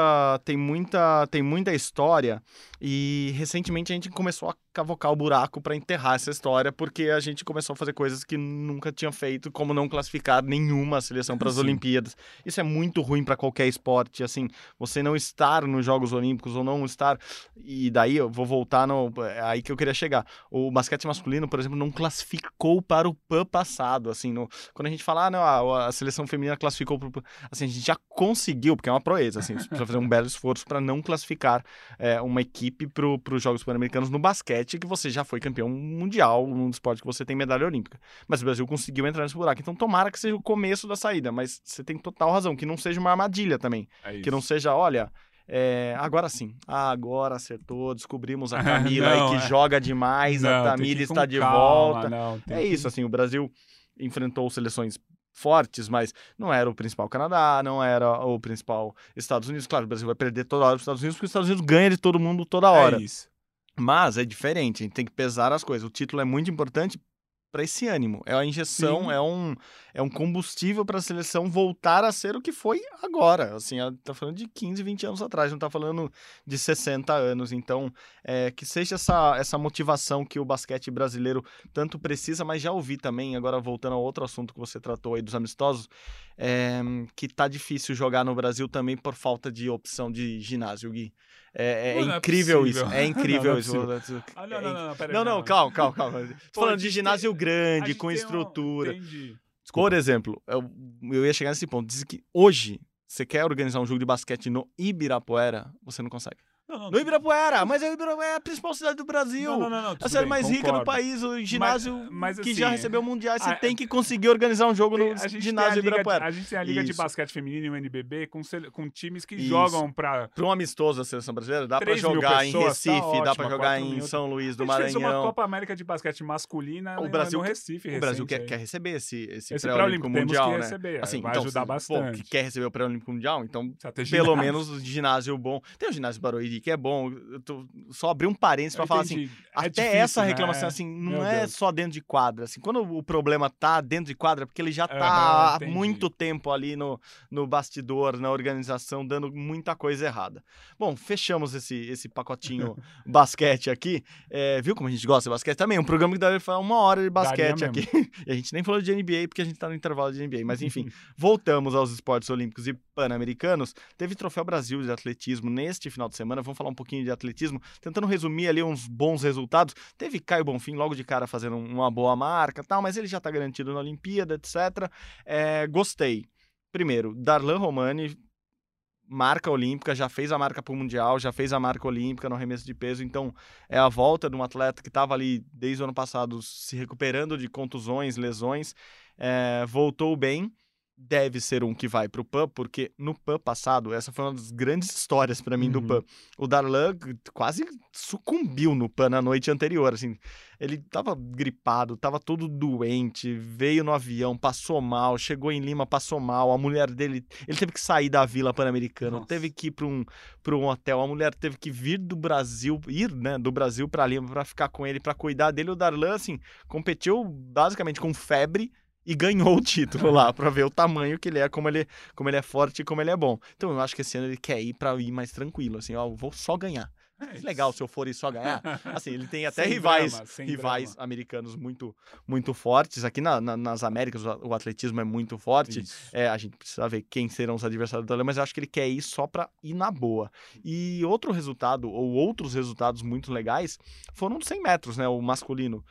muita história e recentemente a gente começou a cavocar o buraco para enterrar essa história porque a gente começou a fazer coisas que nunca tinha feito, como não classificar nenhuma seleção para as Olimpíadas. Isso é muito ruim para qualquer esporte, assim, você não estar nos Jogos Olímpicos ou não estar, e daí eu vou voltar aí que eu queria chegar. O basquete masculino, por exemplo, não classificou para o PAN passado, assim, quando a gente fala, não, a seleção feminina classificou pro, assim, a gente já conseguiu, porque é uma proeza, assim, você precisa fazer um belo esforço para não classificar uma equipe para os Jogos Pan-Americanos no basquete, que você já foi campeão mundial num esporte que você tem medalha olímpica. Mas o Brasil conseguiu entrar nesse buraco. Então tomara que seja o começo da saída, mas você tem total razão, que não seja uma armadilha também. Que não seja, olha... agora sim, agora acertou, descobrimos a Camila aí que joga demais, a Tamila está de volta. É isso, assim, o Brasil enfrentou seleções fortes, mas não era o principal Canadá, não era o principal Estados Unidos. Claro, o Brasil vai perder toda hora os Estados Unidos, porque os Estados Unidos ganha de todo mundo toda hora. É isso. Mas é diferente, a gente tem que pesar as coisas. O título é muito importante para esse ânimo. É a injeção, é um combustível para a seleção voltar a ser o que foi agora. Assim, tá falando de 15, 20 anos atrás, não tá falando de 60 anos. Então, que seja essa motivação que o basquete brasileiro tanto precisa, mas já ouvi também, agora voltando ao outro assunto que você tratou aí dos amistosos, que tá difícil jogar no Brasil também por falta de opção de ginásio, Gui. É incrível isso. É incrível isso. Não, calma. Tô falando de ginásio grande, com estrutura. Entendi. Por exemplo, eu ia chegar nesse ponto. Diz que hoje, você quer organizar um jogo de basquete no Ibirapuera, você não consegue. No Ibirapuera, mas o Ibirapuera é a principal cidade do Brasil. Não, a cidade mais rica do país, o ginásio mas, que assim, já recebeu o Mundial. Você tem que conseguir organizar um jogo no ginásio Ibirapuera. A gente tem a Liga de Basquete Feminino e o NBB com times que jogam para um amistoso da seleção brasileira, dá pra jogar em Recife, dá pra jogar em São Luís do Maranhão. A gente fez uma Copa América de basquete masculina no Recife. O Brasil quer receber esse pré-olímpico mundial, né? Assim, vai ajudar bastante. Quer receber o pré-olímpico mundial? Então, pelo menos o ginásio bom. Tem o ginásio Barueri, que é bom. Só abrir um parênteses pra falar assim, até difícil, essa reclamação, assim, não é só dentro de quadra, assim, quando o problema tá dentro de quadra, porque ele já tá há muito tempo ali no bastidor, na organização, dando muita coisa errada. Bom, fechamos esse pacotinho basquete aqui, viu como a gente gosta de basquete? Também, um programa que deve falar 1 hora de basquete aqui, e a gente nem falou de NBA, porque a gente tá no intervalo de NBA, mas enfim, voltamos aos esportes olímpicos e pan-americanos. Teve Troféu Brasil de atletismo neste final de semana, vamos falar um pouquinho de atletismo, tentando resumir ali uns bons resultados. Teve Caio Bonfim logo de cara fazendo uma boa marca, tal, mas ele já tá garantido na Olimpíada, etc. Gostei. Primeiro, Darlan Romani, marca olímpica, já fez a marca pro Mundial, já fez a marca olímpica no arremesso de peso, então é a volta de um atleta que estava ali desde o ano passado se recuperando de contusões, lesões, voltou bem. Deve ser um que vai pro PAN, porque no PAN passado, essa foi uma das grandes histórias para mim do PAN. O Darlan quase sucumbiu no PAN na noite anterior, assim. Ele tava gripado, tava todo doente, veio no avião, passou mal, chegou em Lima, passou mal, a mulher dele, ele teve que sair da Vila Pan-Americana, teve que ir para um hotel, a mulher teve que vir do Brasil para Lima para ficar com ele, para cuidar dele. O Darlan, assim, competiu basicamente com febre, e ganhou o título lá, pra ver o tamanho que ele é, como ele é forte e como ele é bom. Então eu acho que esse ano ele quer ir pra ir mais tranquilo, assim, ó, eu vou só ganhar. Legal se eu for ir só ganhar. Assim, ele tem até rivais americanos muito, muito fortes. Aqui nas Américas o atletismo é muito forte. A gente precisa ver quem serão os adversários do Darlan, mas eu acho que ele quer ir só pra ir na boa. E outros resultados muito legais foram dos 100 metros, né, o masculino.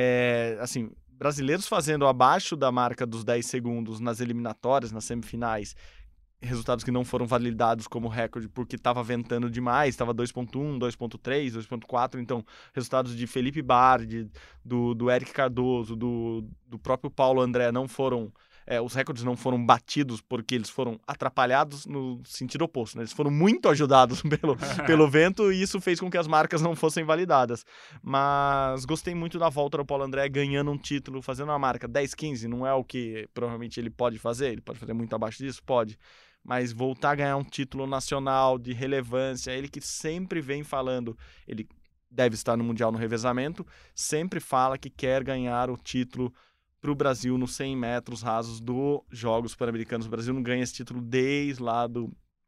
Assim, brasileiros fazendo abaixo da marca dos 10 segundos nas eliminatórias, nas semifinais, resultados que não foram validados como recorde porque estava ventando demais, estava 2.1, 2.3, 2.4, então resultados de Felipe Bardi, do Eric Cardoso, do próprio Paulo André não foram... os recordes não foram batidos porque eles foram atrapalhados no sentido oposto, né? Eles foram muito ajudados pelo vento e isso fez com que as marcas não fossem validadas. Mas gostei muito da volta do Paulo André ganhando um título, fazendo uma marca 10-15, não é o que provavelmente ele pode fazer muito abaixo disso, pode. Mas voltar a ganhar um título nacional de relevância, ele que sempre vem falando, ele deve estar no Mundial no revezamento, sempre fala que quer ganhar o título para o Brasil nos 100 metros rasos dos Jogos Pan-Americanos. O Brasil não ganha esse título desde lá do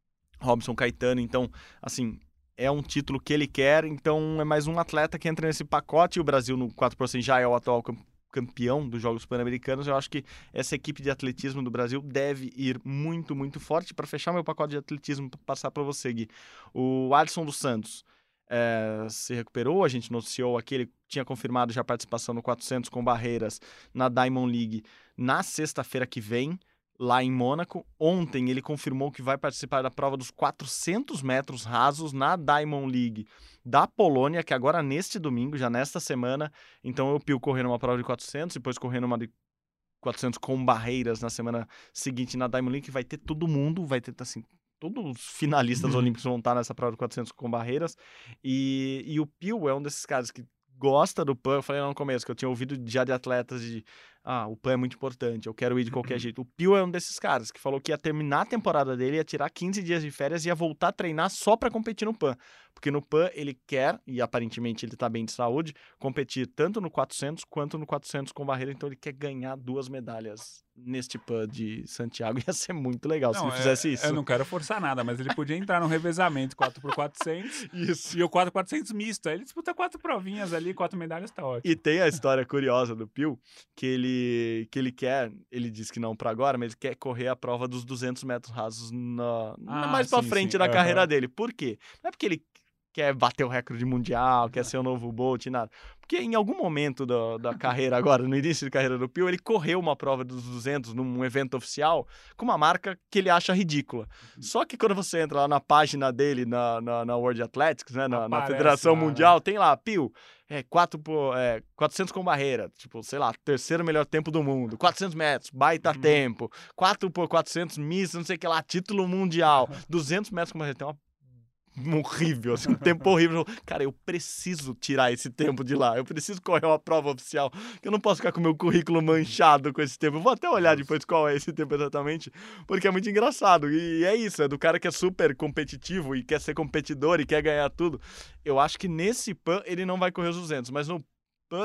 Robson Caetano, então, assim, é um título que ele quer, então é mais um atleta que entra nesse pacote, e o Brasil no 4x100 já é o atual campeão dos Jogos Pan-Americanos. Eu acho que essa equipe de atletismo do Brasil deve ir muito, muito forte. Para fechar meu pacote de atletismo, passar para você, Gui, o Alisson dos Santos se recuperou, a gente noticiou aqui, ele tinha confirmado já a participação no 400 com barreiras na Diamond League na sexta-feira que vem, lá em Mônaco. Ontem ele confirmou que vai participar da prova dos 400 metros rasos na Diamond League da Polônia, que agora neste domingo, já nesta semana. Então o Pio correndo uma prova de 400, depois correndo uma de 400 com barreiras na semana seguinte na Diamond League, que vai ter todo mundo, vai ter, assim, todos os finalistas olímpicos vão estar nessa prova de 400 com barreiras. E o Pio é um desses caras que gosta do PAN. Eu falei lá no começo que eu tinha ouvido já de atletas de o PAN é muito importante, eu quero ir de qualquer jeito. O Pio é um desses caras que falou que ia terminar a temporada dele, ia tirar 15 dias de férias e ia voltar a treinar só para competir no PAN. Porque no PAN ele quer, e aparentemente ele tá bem de saúde, competir tanto no 400 quanto no 400 com barreira. Então ele quer ganhar 2 medalhas neste PAN de Santiago. Ia ser muito legal se ele fizesse isso. Eu não quero forçar nada, mas ele podia entrar no revezamento 4x400 Isso. E o 4x400 misto. Aí ele disputa 4 provinhas ali, 4 medalhas, tá ótimo. E tem a história curiosa do Pio, que ele quer, ele diz que não para agora, mas ele quer correr a prova dos 200 metros rasos mais pra frente da carreira dele. Por quê? Não é porque ele quer bater o recorde mundial, quer ser o novo Bolt, nada. Porque em algum momento da carreira agora, no início de carreira do Pio, ele correu uma prova dos 200 num evento oficial com uma marca que ele acha ridícula. Só que quando você entra lá na página dele, na World Athletics, né, na Federação Mundial, tem lá, Pio, 400 com barreira, tipo, sei lá, terceiro melhor tempo do mundo, 400 metros, baita tempo, 4x400 misto, não sei o que lá, título mundial, 200 metros com barreira, tem uma horrível, assim, um tempo horrível. Cara, eu preciso tirar esse tempo de lá, eu preciso correr uma prova oficial, que eu não posso ficar com o meu currículo manchado com esse tempo. Eu vou até olhar depois qual é esse tempo exatamente, porque é muito engraçado. E é isso, é do cara que é super competitivo e quer ser competidor e quer ganhar tudo. Eu acho que nesse PAN ele não vai correr os 200, mas no PAN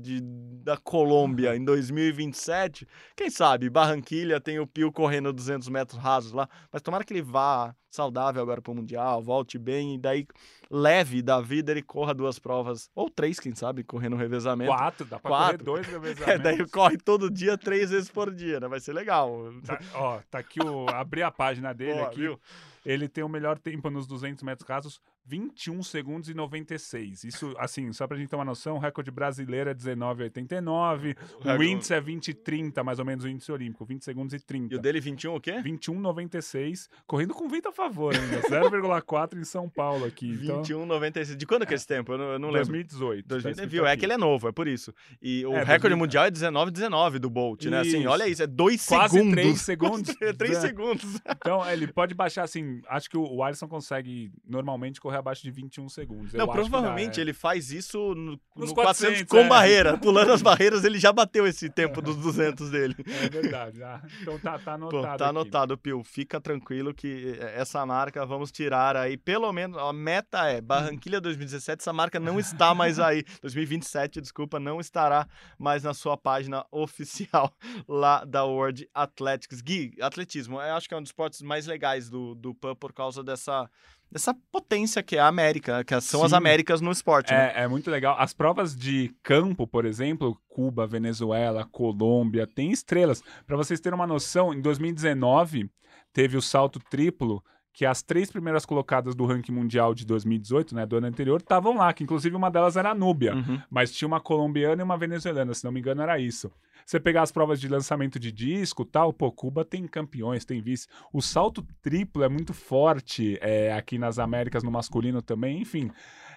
da Colômbia em 2027, quem sabe, Barranquilha tem o Pio correndo 200 metros rasos lá, mas tomara que ele vá saudável agora pro Mundial, volte bem, e daí leve da vida ele corra 2 provas, ou 3, quem sabe, correndo revezamento. 4, dá pra correr 2 revezamentos. Daí corre todo dia, 3 vezes por dia, né? Vai ser legal. Tá aqui abri a página dele aqui. Viu? Ele tem o melhor tempo nos 200 metros rasos, 21 segundos e 96. Isso, assim, só pra gente ter uma noção, o recorde brasileiro é 19,89. O índice é 20,30, mais ou menos o índice olímpico, 20 segundos e 30. E o dele 21 o quê? 21,96, correndo com vento a favor ainda, 0,4 em São Paulo aqui. 21,96. De quando que é esse tempo? Eu não lembro. 2018. 2018, viu? É que ele é novo, é por isso. E o recorde mundial é 19,19 do Bolt, né? Assim, olha isso, é 2 quase segundos. 3 segundos. 3 segundos. Então, ele pode baixar, assim, acho que o Alisson consegue normalmente correr abaixo de 21 segundos. Não, provavelmente ele faz isso no 400 com barreira. Pulando as barreiras, ele já bateu esse tempo dos 200 dele. É verdade. Então tá anotado. Tá anotado, Pio. Fica tranquilo que essa marca vamos tirar aí. Pelo menos, a meta é Barranquilha 2017. Essa marca não está mais aí. 2027, desculpa, não estará mais na sua página oficial lá da World Athletics. Gui, atletismo, eu acho que é um dos esportes mais legais do PAN por causa dessa potência que é a América, que são as Américas no esporte. Né? É muito legal. As provas de campo, por exemplo, Cuba, Venezuela, Colômbia, tem estrelas. Para vocês terem uma noção, em 2019 teve o salto triplo, que as 3 primeiras colocadas do ranking mundial de 2018, né, do ano anterior, estavam lá, que inclusive uma delas era a Núbia, mas tinha uma colombiana e uma venezuelana, se não me engano era isso. Você pegar as provas de lançamento de disco, tal, Cuba tem campeões, tem vice. O salto triplo é muito forte aqui nas Américas, no masculino também, enfim.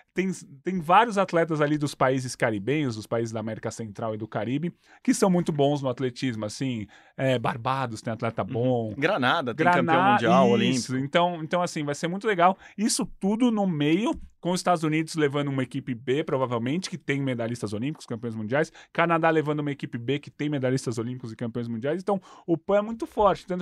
Tem vários atletas ali dos países caribenhos, dos países da América Central e do Caribe, que são muito bons no atletismo, assim, Barbados tem atleta bom. Granada tem campeão mundial, olímpico. Então, assim, vai ser muito legal. Isso tudo no meio, com os Estados Unidos levando uma equipe B, provavelmente, que tem medalhistas olímpicos, campeões mundiais. Canadá levando uma equipe B, que tem medalhistas olímpicos e campeões mundiais. Então, o PAN é muito forte, tanto que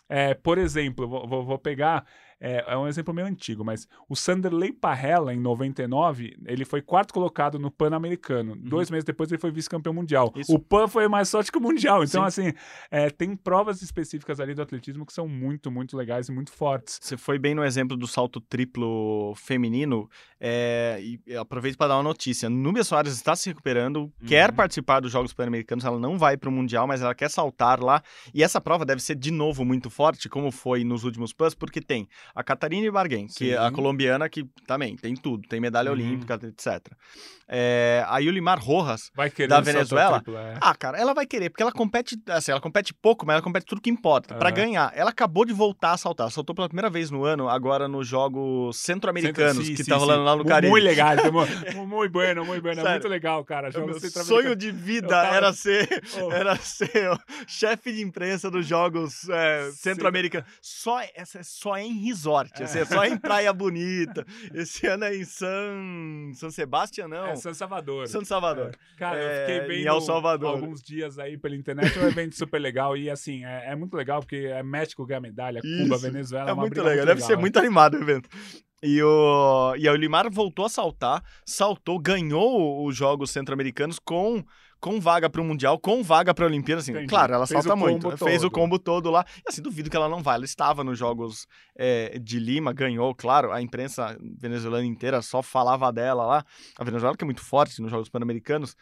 Por exemplo, vou pegar... É um exemplo meio antigo, mas o Sanderley Parrella, em 99, ele foi quarto colocado no Pan-Americano. 2 meses depois ele foi vice-campeão mundial. Isso. O Pan foi mais sorte que o Mundial. Então, Sim. assim, tem provas específicas ali do atletismo que são muito, muito legais e muito fortes. Você foi bem no exemplo do salto triplo feminino, e eu aproveito para dar uma notícia. Núbia Soares está se recuperando, quer participar dos Jogos Pan-Americanos, ela não vai para o Mundial, mas ela quer saltar lá. E essa prova deve ser, de novo, muito forte, como foi nos últimos Pans, porque tem a Catarina Ibargüen, que é a colombiana, que também tem tudo, tem medalha olímpica, etc. A Yulimar Rojas, vai querer da Venezuela. Triplo, Cara, ela vai querer, porque ela compete, assim, ela compete pouco, mas ela compete tudo que importa, para ganhar. Ela acabou de voltar a saltar, saltou pela primeira vez no ano, agora nos Jogos Centro-Americanos, que tá rolando lá no Caribe. Muito legal, muito bueno, muito legal, cara. Meu sonho de vida era ser o chefe de imprensa dos Jogos Centro-Americanos. Só é em resort, assim, é só em Praia Bonita. Esse ano é em San Sebastián, não? San Salvador. San Salvador. Cara, eu fiquei vendo em El Salvador. Alguns dias aí pela internet, um evento super legal. E assim, é muito legal, porque México ganha medalha, Cuba, Venezuela. É muito legal, deve ser muito animado o evento. E a Yulimar voltou a saltou, ganhou os Jogos Centro-Americanos com vaga para o Mundial, com vaga para a Olimpíada, assim. Entendi. Claro, ela Fez salta o muito, combo fez todo. o combo todo lá, e assim, duvido que ela não vá, ela estava nos Jogos de Lima, ganhou, claro, a imprensa venezuelana inteira só falava dela lá, a Venezuela que é muito forte nos Jogos Pan-Americanos,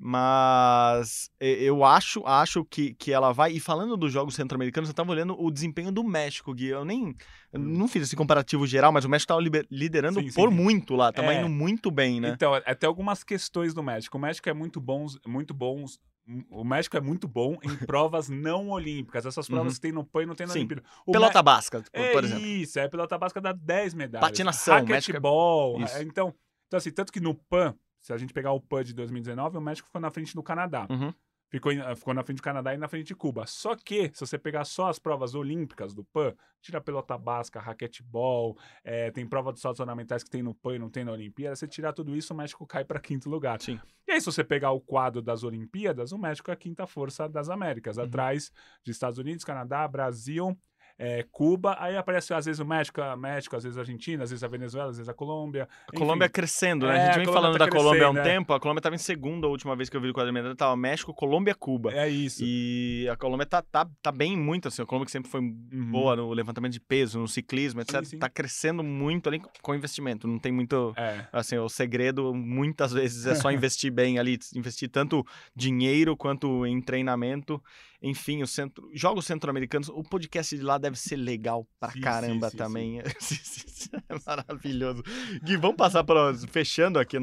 mas eu acho que ela vai, e falando dos Jogos Centro-Americanos, eu estava olhando o desempenho do México, Gui, eu não fiz esse comparativo geral, mas o México estava liderando Sim. muito lá, estava indo muito bem, né? Então, até algumas questões do México. O México é muito bom. O México é muito bom em provas não olímpicas. Essas provas que tem no PAN e não tem na Olimpíada. Pelota basca, por exemplo. Isso, pelota basca dá 10 medalhas. Patinação, Racquetball. México Então, assim, tanto que no PAN, se a gente pegar o PAN de 2019, o México ficou na frente do Canadá. Ficou na frente do Canadá e na frente de Cuba. Só que, se você pegar só as provas olímpicas do PAN, tira pelota basca, raquetebol, tem prova dos saltos ornamentais que tem no PAN e não tem na Olimpíada, você tirar tudo isso, o México cai para 5º lugar. Sim. E aí, se você pegar o quadro das Olimpíadas, o México é a 5ª força das Américas, atrás de Estados Unidos, Canadá, Brasil... Cuba, aí aparece às vezes o México, às vezes a Argentina, às vezes a Venezuela, às vezes a Colômbia. A Colômbia crescendo, né? A gente vem falando da Colômbia há um tempo, a Colômbia estava em segundo a última vez que eu vi o quadro medalha, estava México, Colômbia, Cuba. É isso. E a Colômbia tá bem muito, assim, a Colômbia que sempre foi boa no levantamento de peso, no ciclismo, etc. Sim. Tá crescendo muito ali com investimento, não tem muito, assim, o segredo muitas vezes é só investir bem ali, investir tanto dinheiro quanto em treinamento. Enfim, Jogos Centro-Americanos, o podcast de lá deve ser legal pra caramba também. É maravilhoso. Gui, vamos passar fechando aqui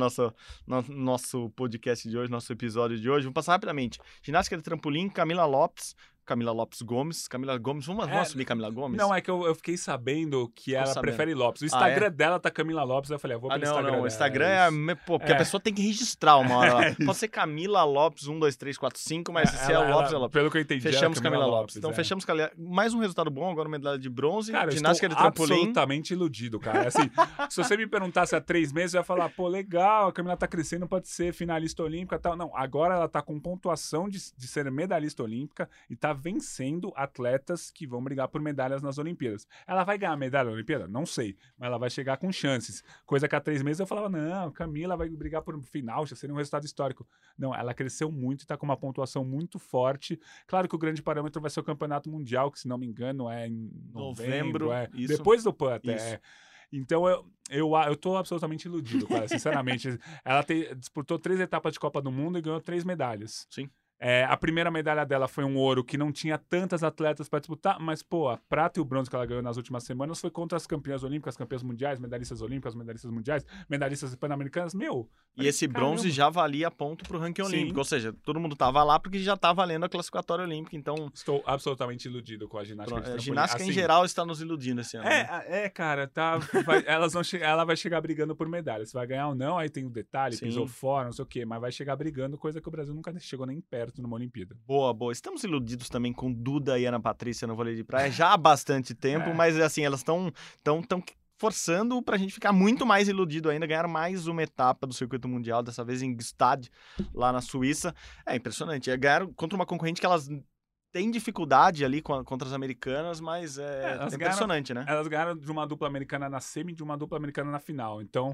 nosso podcast de hoje, nosso episódio de hoje. Vamos passar rapidamente. Ginástica de trampolim, Camila Lopes Gomes. Vamos assumir Camila Gomes? Não, é que eu fiquei sabendo que ela prefere Lopes. O Instagram dela tá Camila Lopes, eu falei, vou pelo Instagram dela. O Instagram porque a pessoa tem que registrar uma hora lá. Pode ser Camila Lopes 1, 2, 3, 4, 5, mas se é Lopes, é Lopes. Pelo que eu entendi, fechamos Camila Lopes. Então fechamos mais um resultado bom, agora medalha de bronze, cara, ginástica de trampolim. Absolutamente iludido, cara. Assim, se você me perguntasse há 3 meses, eu ia falar, pô, legal, a Camila tá crescendo, pode ser finalista olímpica e tal. Não, agora ela tá com pontuação de ser medalhista olímpica e tá vencendo atletas que vão brigar por medalhas nas Olimpíadas. Ela vai ganhar medalha na Olimpíada? Não sei, mas ela vai chegar com chances. Coisa que há 3 meses eu falava, não, Camila vai brigar por final, já seria um resultado histórico. Não, ela cresceu muito e tá com uma pontuação muito forte. Claro que o grande parâmetro vai ser o Campeonato Mundial, que se não me engano é em novembro. Isso. Depois do PAN até. Isso. Então eu tô absolutamente iludido, cara, sinceramente. Ela disputou 3 etapas de Copa do Mundo e ganhou 3 medalhas. Sim. A primeira medalha dela foi um ouro que não tinha tantas atletas para disputar, mas, pô, a prata e o bronze que ela ganhou nas últimas semanas foi contra as campeãs olímpicas, campeãs mundiais, medalhistas olímpicas, medalhistas mundiais, medalhistas pan-americanas, E esse bronze já valia ponto pro ranking olímpico, ou seja, todo mundo tava lá porque já tá valendo a classificatória olímpica, então... Estou absolutamente iludido com a ginástica. A ginástica em geral está nos iludindo esse ano. Cara, ela vai chegar brigando por medalha, se vai ganhar ou não, aí tem o detalhe, pisou fora, não sei o quê, mas vai chegar brigando, coisa que o Brasil nunca chegou nem perto numa Olimpíada. Boa. Estamos iludidos também com Duda e Ana Patrícia no vôlei de praia já há bastante tempo, mas assim, elas estão forçando pra gente ficar muito mais iludido ainda, ganhar mais uma etapa do circuito mundial, dessa vez em Gstaad, lá na Suíça. É impressionante. Ganharam contra uma concorrente que elas tem dificuldade ali contra as americanas, mas elas é impressionante, né? Elas ganharam de uma dupla americana na semi e de uma dupla americana na final. Então,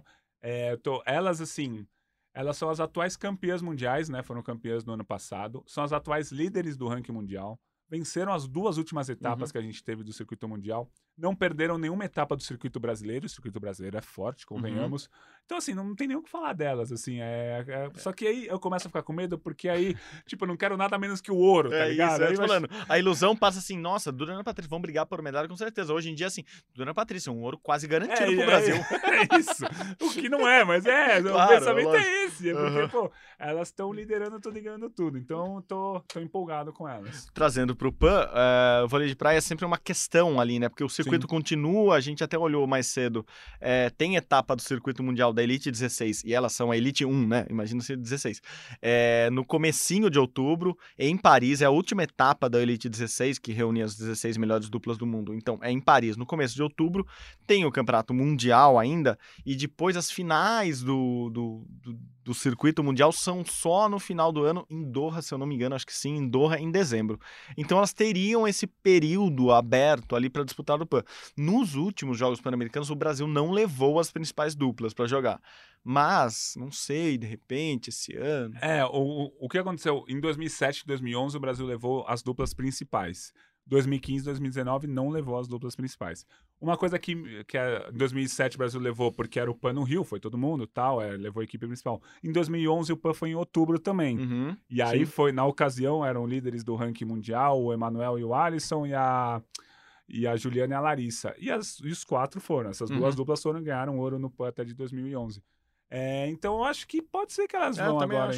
elas, assim, elas são as atuais campeãs mundiais, né? Foram campeãs no ano passado. São as atuais líderes do ranking mundial. Venceram as 2 últimas etapas que a gente teve do circuito mundial. Não perderam nenhuma etapa do circuito brasileiro. O circuito brasileiro é forte, convenhamos. Então, assim, não tem nem o que falar delas, assim. Só que aí eu começo a ficar com medo, porque aí, tipo, eu não quero nada menos que o ouro, tá ligado? Isso, eu Aí tô falando. A ilusão passa assim, nossa, Duran e Patrícia vão brigar por medalha com certeza. Hoje em dia, assim, Duran e Patrícia, um ouro quase garantido pro Brasil. É isso. O que não é, mas Claro, o pensamento lógico. é esse. É porque, pô, elas estão liderando tudo e ganhando tudo. Então, tô empolgado com elas. Trazendo pro PAN, o vôlei de praia é sempre uma questão ali, né? Porque o circuito continua, a gente até olhou mais cedo. Tem etapa do circuito mundial da Elite 16, e elas são a Elite 1, né? Imagina ser 16. No comecinho de outubro, em Paris, é a última etapa da Elite 16, que reúne as 16 melhores duplas do mundo. Então, é em Paris. No começo de outubro, tem o campeonato mundial ainda, e depois as finais do circuito mundial são só no final do ano, em Doha, se eu não me engano, acho que sim, em Doha, em dezembro. Então elas teriam esse período aberto ali para disputar o PAN. Nos últimos Jogos Pan-Americanos, o Brasil não levou as principais duplas para jogar. Mas, não sei, de repente, esse ano... O que aconteceu? Em 2007 e 2011, o Brasil levou as duplas principais. 2015 e 2019 não levou as duplas principais. Uma coisa que em 2007 o Brasil levou porque era o PAN no Rio, foi todo mundo, tal, levou a equipe principal. Em 2011 o PAN foi em outubro também. E aí foi, na ocasião, eram líderes do ranking mundial, o Emanuel e o Alisson e a Juliana e a Larissa. E os 4 foram. Essas 2 duplas ganharam ouro no PAN até de 2011. Então eu acho que pode ser que elas vão agora em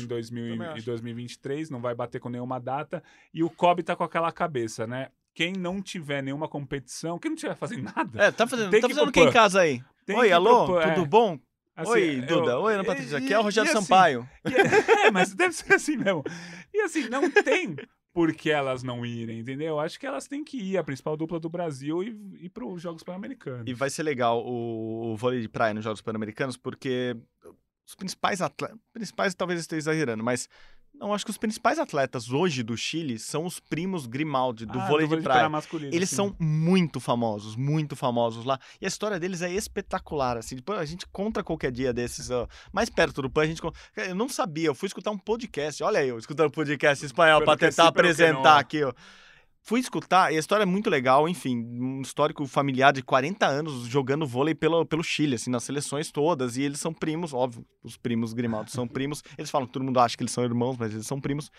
2023, não vai bater com nenhuma data. E o Kobe tá com aquela cabeça, né? Quem não tiver nenhuma competição, quem não tiver fazendo nada... Tá fazendo o que em casa aí? Oi, alô, tudo bom? Assim, oi, Duda. Oi, Ana Patrícia. Aqui é o Rogério Sampaio. Mas deve ser assim mesmo. E assim, não tem por que elas não irem, entendeu? Eu acho que elas têm que ir, a principal dupla do Brasil, e ir para os Jogos Pan-Americanos. E vai ser legal o vôlei de praia nos Jogos Pan-Americanos, porque os principais atletas... Principais talvez esteja exagerando, mas... Não, acho que os principais atletas hoje do Chile são os primos Grimaldi, do vôlei de praia. Masculino, eles são muito famosos lá. E a história deles é espetacular, assim. Depois a gente conta qualquer dia desses, mais perto do PAN, a gente conta. Eu não sabia, eu fui escutar um podcast. Olha aí, eu escutando um podcast espanhol para tentar apresentar aqui, ó. Fui escutar, e a história é muito legal, enfim, um histórico familiar de 40 anos jogando vôlei pelo Chile, assim, nas seleções todas, e eles são primos, óbvio, os primos Grimaldi são primos, eles falam que todo mundo acha que eles são irmãos, mas eles são primos,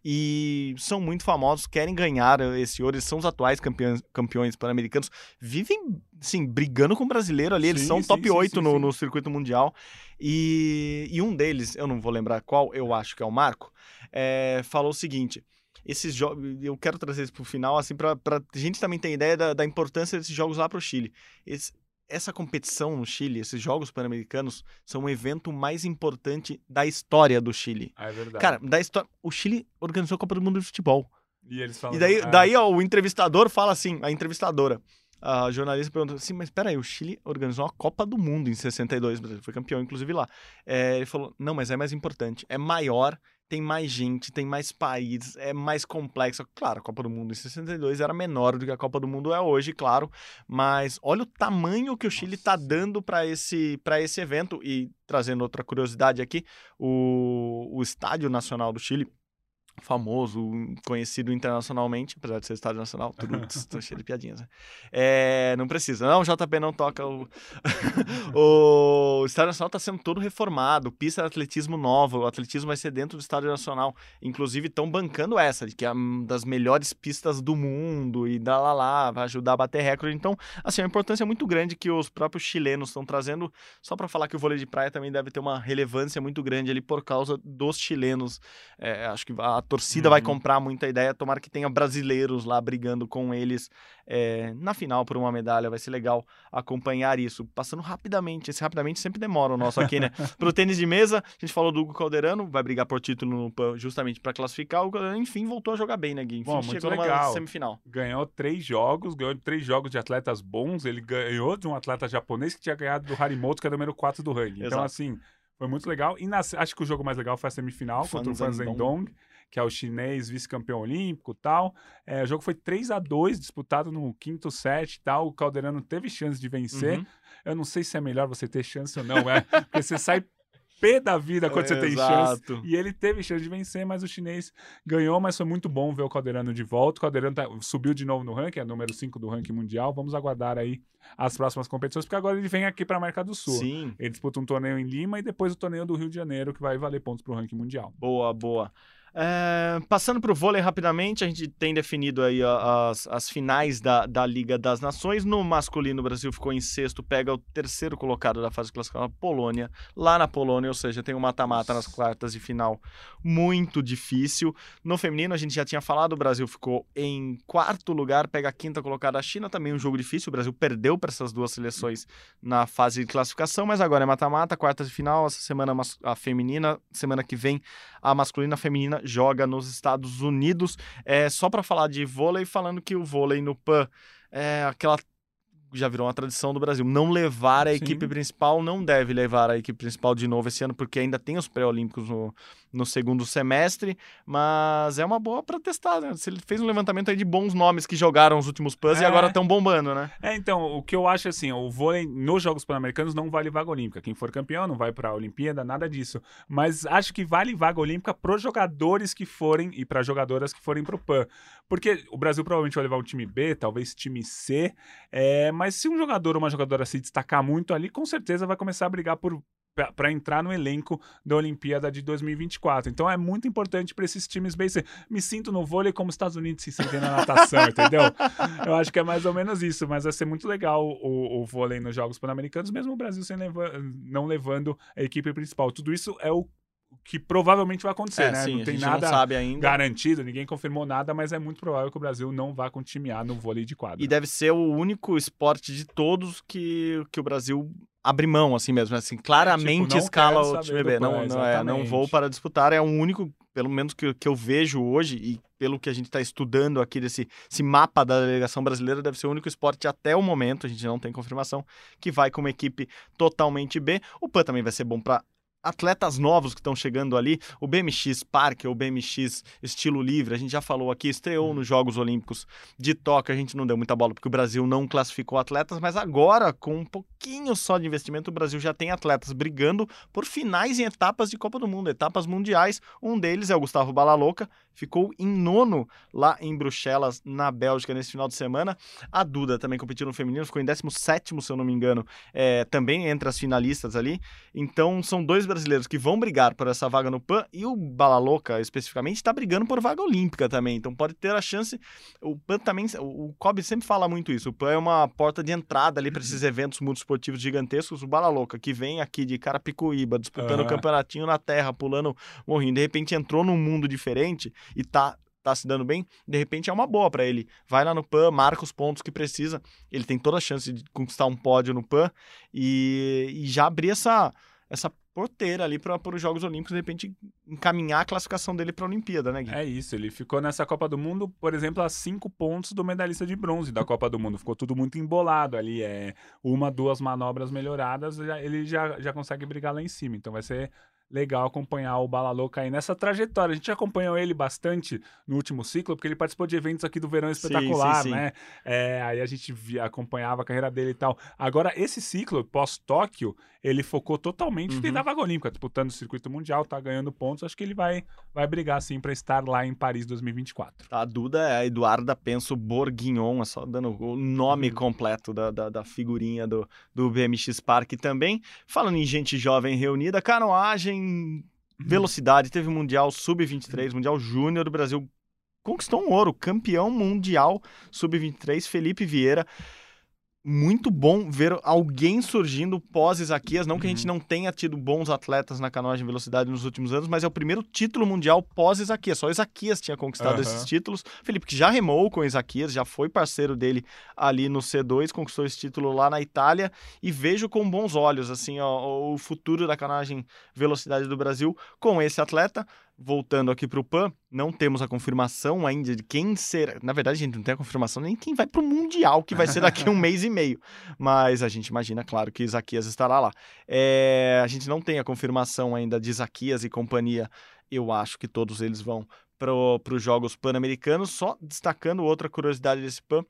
e são muito famosos, querem ganhar esse ouro, eles são os atuais campeões pan-americanos, vivem, assim, brigando com o brasileiro ali, eles são top 8 no circuito mundial, e um deles, eu não vou lembrar qual, eu acho que é o Marco, falou o seguinte... Esses jogos, eu quero trazer isso pro final, assim, pra gente também ter ideia da importância desses jogos lá pro Chile. Essa competição no Chile, esses Jogos Pan-Americanos, são o evento mais importante da história do Chile. É verdade. Cara, o Chile organizou a Copa do Mundo de Futebol. E eles falam... daí ó, o entrevistador fala assim, a entrevistadora, a jornalista perguntou assim, mas peraí, o Chile organizou a Copa do Mundo em 62, foi campeão, inclusive, lá. Ele falou, não, mas é mais importante, é maior, tem mais gente, tem mais países, é mais complexo. Claro, a Copa do Mundo em 62 era menor do que a Copa do Mundo é hoje, claro, mas olha o tamanho que o Chile está dando para esse evento. E trazendo outra curiosidade aqui, o Estádio Nacional do Chile, famoso, conhecido internacionalmente, apesar de ser estádio nacional, tô cheio de piadinhas, né? Não precisa, não, o JP não toca o estádio nacional tá sendo todo reformado, pista de atletismo nova, o atletismo vai ser dentro do estádio nacional, inclusive estão bancando essa, de que é uma das melhores pistas do mundo, e vai ajudar a bater recorde. Então, assim, a importância é muito grande que os próprios chilenos estão trazendo, só para falar que o vôlei de praia também deve ter uma relevância muito grande ali por causa dos chilenos. Acho que a torcida vai comprar muita ideia, tomara que tenha brasileiros lá brigando com eles na final por uma medalha, vai ser legal acompanhar isso. Passando rapidamente, esse rapidamente sempre demora o nosso aqui, né? Pro tênis de mesa, a gente falou do Hugo Calderano, vai brigar por título justamente para classificar, o Calderano, enfim, voltou a jogar bem, né, Gui? Enfim, muito chegou legal. numa semifinal. Ganhou 3 jogos de atletas bons, ele ganhou de um atleta japonês que tinha ganhado do Harimoto, que é o número 4 do ranking. Então, assim... Foi muito legal. E acho que o jogo mais legal foi a semifinal contra o Fan Zhendong, que é o chinês vice-campeão olímpico e tal. O jogo foi 3-2, disputado no quinto set e tal. O Calderano teve chance de vencer. Eu não sei se é melhor você ter chance ou não, porque você sai pé da vida quando você tem chance. E ele teve chance de vencer, mas o chinês ganhou, mas foi muito bom ver o Calderano de volta. O Calderano subiu de novo no ranking, é número 5 do ranking mundial. Vamos aguardar aí as próximas competições, porque agora ele vem aqui para a América do Sul. Sim. Ele disputa um torneio em Lima e depois o torneio do Rio de Janeiro, que vai valer pontos para o ranking mundial. Boa. Passando para o vôlei rapidamente, a gente tem definido aí as finais da Liga das Nações. No masculino, o Brasil ficou em sexto, pega o terceiro colocado da fase de classificação, a Polônia, lá na Polônia, ou seja, tem um mata-mata nas quartas de final muito difícil. No feminino, a gente já tinha falado, o Brasil ficou em quarto lugar, pega a quinta colocada a China, também um jogo difícil, o Brasil perdeu para essas duas seleções na fase de classificação, mas agora é mata-mata, quartas de final, essa semana a feminina, semana que vem a masculina, a feminina joga nos Estados Unidos. Só para falar de vôlei, falando que o vôlei no PAN já virou uma tradição do Brasil. Não levar a equipe principal, não deve levar a equipe principal de novo esse ano, porque ainda tem os pré-olímpicos no segundo semestre, mas é uma boa para testar, né? Ele fez um levantamento aí de bons nomes que jogaram os últimos PANs e agora estão bombando, né? Então, o que eu acho assim, o vôlei nos Jogos Pan-Americanos não vale vaga olímpica. Quem for campeão não vai para a Olimpíada, nada disso. Mas acho que vale vaga olímpica para os jogadores que forem e para jogadoras que forem para o PAN. Porque o Brasil provavelmente vai levar um time B, talvez time C, mas se um jogador ou uma jogadora se destacar muito ali, com certeza vai começar a brigar para entrar no elenco da Olimpíada de 2024. Então é muito importante para esses times bem. Me sinto no vôlei como os Estados Unidos se sentem na natação, entendeu? Eu acho que é mais ou menos isso, mas vai ser muito legal o vôlei nos Jogos Pan-Americanos, mesmo o Brasil não levando a equipe principal. Tudo isso é o que provavelmente vai acontecer, né? Sim, não tem a gente nada não sabe ainda. garantido, ninguém confirmou nada, mas é muito provável que o Brasil não vá com time A no vôlei de quadra. E deve ser o único esporte de todos que o Brasil abre mão, assim mesmo, assim, claramente escala o time B. Não vou para disputar, é o único, pelo menos que eu vejo hoje, e pelo que a gente está estudando aqui desse mapa da delegação brasileira, deve ser o único esporte até o momento, a gente não tem confirmação, que vai com uma equipe totalmente B. O PAN também vai ser bom para atletas novos que estão chegando ali, o BMX Park, ou BMX Estilo Livre, a gente já falou aqui, estreou nos Jogos Olímpicos de Tóquio, a gente não deu muita bola porque o Brasil não classificou atletas, mas agora, com um pouquinho só de investimento, o Brasil já tem atletas brigando por finais em etapas de Copa do Mundo, etapas mundiais. Um deles é o Gustavo Balalouca, ficou em 9º lá em Bruxelas, na Bélgica, nesse final de semana. A Duda também competiu no feminino, ficou em 17º, se eu não me engano, também entre as finalistas ali. Então, são dois brasileiros que vão brigar por essa vaga no PAN, e o Balalouca, especificamente, está brigando por vaga olímpica também, então pode ter a chance. O PAN também, o Kobe sempre fala muito isso, o PAN é uma porta de entrada ali para esses eventos multiesportivos gigantescos. O Balalouca, que vem aqui de Carapicuíba, disputando o campeonatinho na terra, pulando morrinho, de repente entrou num mundo diferente e tá se dando bem, de repente é uma boa para ele. Vai lá no PAN, marca os pontos que precisa, ele tem toda a chance de conquistar um pódio no PAN e já abrir essa porteira ali para os Jogos Olímpicos, de repente encaminhar a classificação dele para a Olimpíada, né, Gui? É isso, ele ficou nessa Copa do Mundo, por exemplo, a 5 pontos do medalhista de bronze da Copa do Mundo. Ficou tudo muito embolado ali, 1-2 manobras melhoradas, ele já consegue brigar lá em cima. Então vai ser legal acompanhar o Balalouca aí nessa trajetória. A gente acompanhou ele bastante no último ciclo, porque ele participou de eventos aqui do Verão Espetacular, sim. né? Aí a gente acompanhava a carreira dele e tal. Agora, esse ciclo, pós-Tóquio, ele focou totalmente na vaga olímpica, disputando o circuito mundial, tá ganhando pontos. Acho que ele vai brigar, sim, para estar lá em Paris 2024. A Duda é a Eduarda Penso Bourguignon, é só dando o nome completo da figurinha do BMX Park também. Falando em gente jovem reunida, canoagem, velocidade, teve Mundial Sub-23, Mundial Júnior do Brasil, conquistou um ouro, campeão mundial Sub-23, Felipe Vieira. Muito bom ver alguém surgindo pós-Isaquias, não que a gente não tenha tido bons atletas na canoagem velocidade nos últimos anos, mas é o primeiro título mundial pós-Isaquias, só o Isaquias tinha conquistado esses títulos. Felipe, que já remou com o Isaquias, já foi parceiro dele ali no C2, conquistou esse título lá na Itália, e vejo com bons olhos assim, o futuro da canoagem velocidade do Brasil com esse atleta. voltando aqui pro PAN, não temos a confirmação ainda de quem será. Na verdade, a gente não tem a confirmação nem quem vai pro Mundial, que vai ser daqui a um mês e meio. Mas a gente imagina, claro, que Isaquias estará lá. A gente não tem a confirmação ainda de Isaquias e companhia. Eu acho que todos eles vão para os Jogos Pan-Americanos. Só destacando outra curiosidade desse PAN,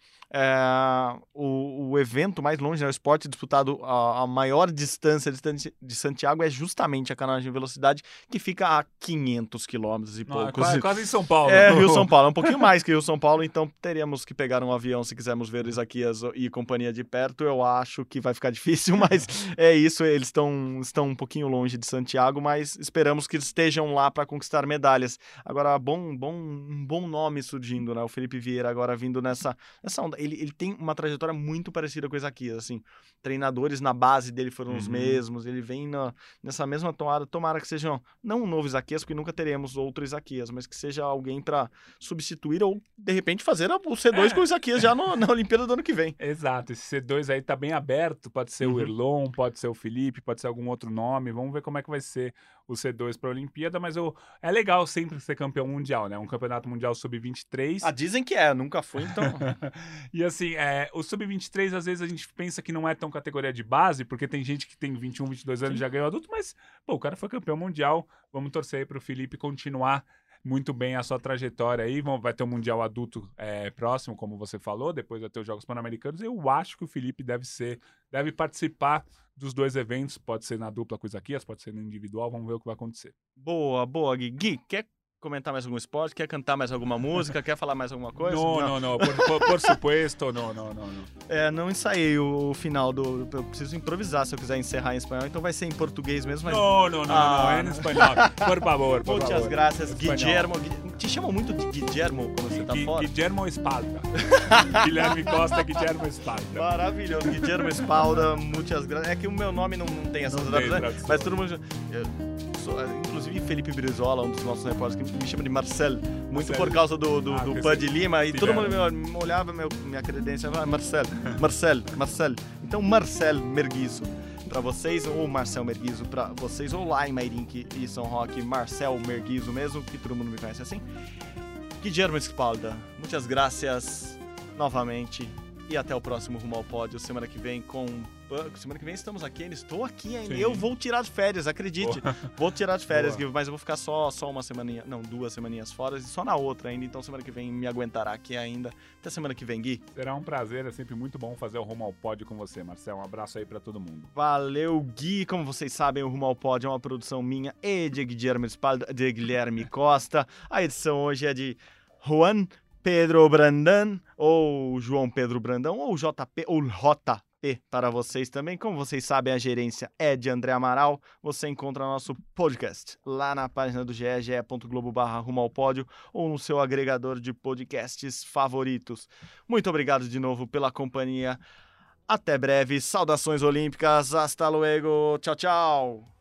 o evento mais longe, né, o esporte disputado a maior distância de Santiago é justamente a canoagem de velocidade, que fica a 500 quilômetros e poucos. Quase em São Paulo. Rio-São Paulo, é um pouquinho mais que Rio-São Paulo, então teríamos que pegar um avião se quisermos ver o Isaquias e companhia de perto. Eu acho que vai ficar difícil, mas é isso, eles estão um pouquinho longe de Santiago, mas esperamos que estejam lá para conquistar medalhas. Agora, um bom nome surgindo, né? O Felipe Vieira agora vindo nessa onda. Ele tem uma trajetória muito parecida com o Isaquias, assim. Treinadores na base dele foram os mesmos, ele vem nessa mesma toada. Tomara que seja, não um novo Isaquias, porque nunca teremos outro Isaquias, mas que seja alguém para substituir ou, de repente, fazer o C2 com o Isaquias já na Olimpíada do ano que vem. Exato, esse C2 aí tá bem aberto, pode ser o Erlon, pode ser o Felipe, pode ser algum outro nome, vamos ver como é que vai ser o C2 para a Olimpíada, mas é legal sempre ser campeão mundial, né? Um campeonato mundial sub-23. Dizem que nunca foi, então. E assim, o sub-23, às vezes a gente pensa que não é tão categoria de base, porque tem gente que tem 21, 22 anos e já ganhou adulto, mas, pô, o cara foi campeão mundial, vamos torcer aí pro Felipe continuar muito bem a sua trajetória aí, vai ter um Mundial Adulto próximo, como você falou, depois vai ter os Jogos Pan-Americanos. Eu acho que o Felipe deve participar dos dois eventos, pode ser na dupla com o Isaquias, pode ser no individual, vamos ver o que vai acontecer. Boa, Gui. Gui, quer comentar mais algum esporte? Quer cantar mais alguma música? Quer falar mais alguma coisa? Não. Por supuesto, não. Não ensaiei o final eu preciso improvisar se eu quiser encerrar em espanhol, então vai ser em português mesmo. Mas... Não, é em espanhol. Por favor. Muitas graças, Guillermo. Te chamam muito de Guillermo quando você tá fora? Guillermo Espalda. Guilherme Costa, Guillermo Espalda. Maravilhoso, Guillermo Espalda, muitas graças. É que o meu nome não tem essas traduções, mas todo mundo... Inclusive Felipe Brizola, um dos nossos repórteres, que me chama de Marcel, muito por causa do PAN de Lima, e todo mundo me olhava minha credencial e falava Marcel. Então, Marcel Merguizo para vocês, ou Marcel Merguizo para vocês, ou lá em Mairink e São Roque, Marcel Merguizo mesmo, que todo mundo me conhece assim. Guillermo Espalda, muitas graças novamente. E até o próximo Rumo ao Pódio, semana que vem Semana que vem estamos aqui, ainda estou aqui ainda. Sim. Eu vou tirar de férias, acredite. Vou tirar de férias, mas eu vou ficar só uma semaninha, não, 2 semaninhas fora, e só na outra ainda. Então semana que vem me aguentará aqui ainda. Até semana que vem, Gui. Será um prazer, é sempre muito bom fazer o Rumo ao Pódio com você, Marcel. Um abraço aí pra todo mundo. Valeu, Gui. Como vocês sabem, o Rumo ao Pódio é uma produção minha e de Guilherme Costa. A edição hoje é de Juan Pedro Brandão, ou João Pedro Brandão, ou JP, ou JP para vocês também. Como vocês sabem, a gerência é de André Amaral. Você encontra nosso podcast lá na página do ge.globo/Rumo ao Pódio ou no seu agregador de podcasts favoritos. Muito obrigado de novo pela companhia. Até breve. Saudações olímpicas. Hasta luego. Tchau, tchau.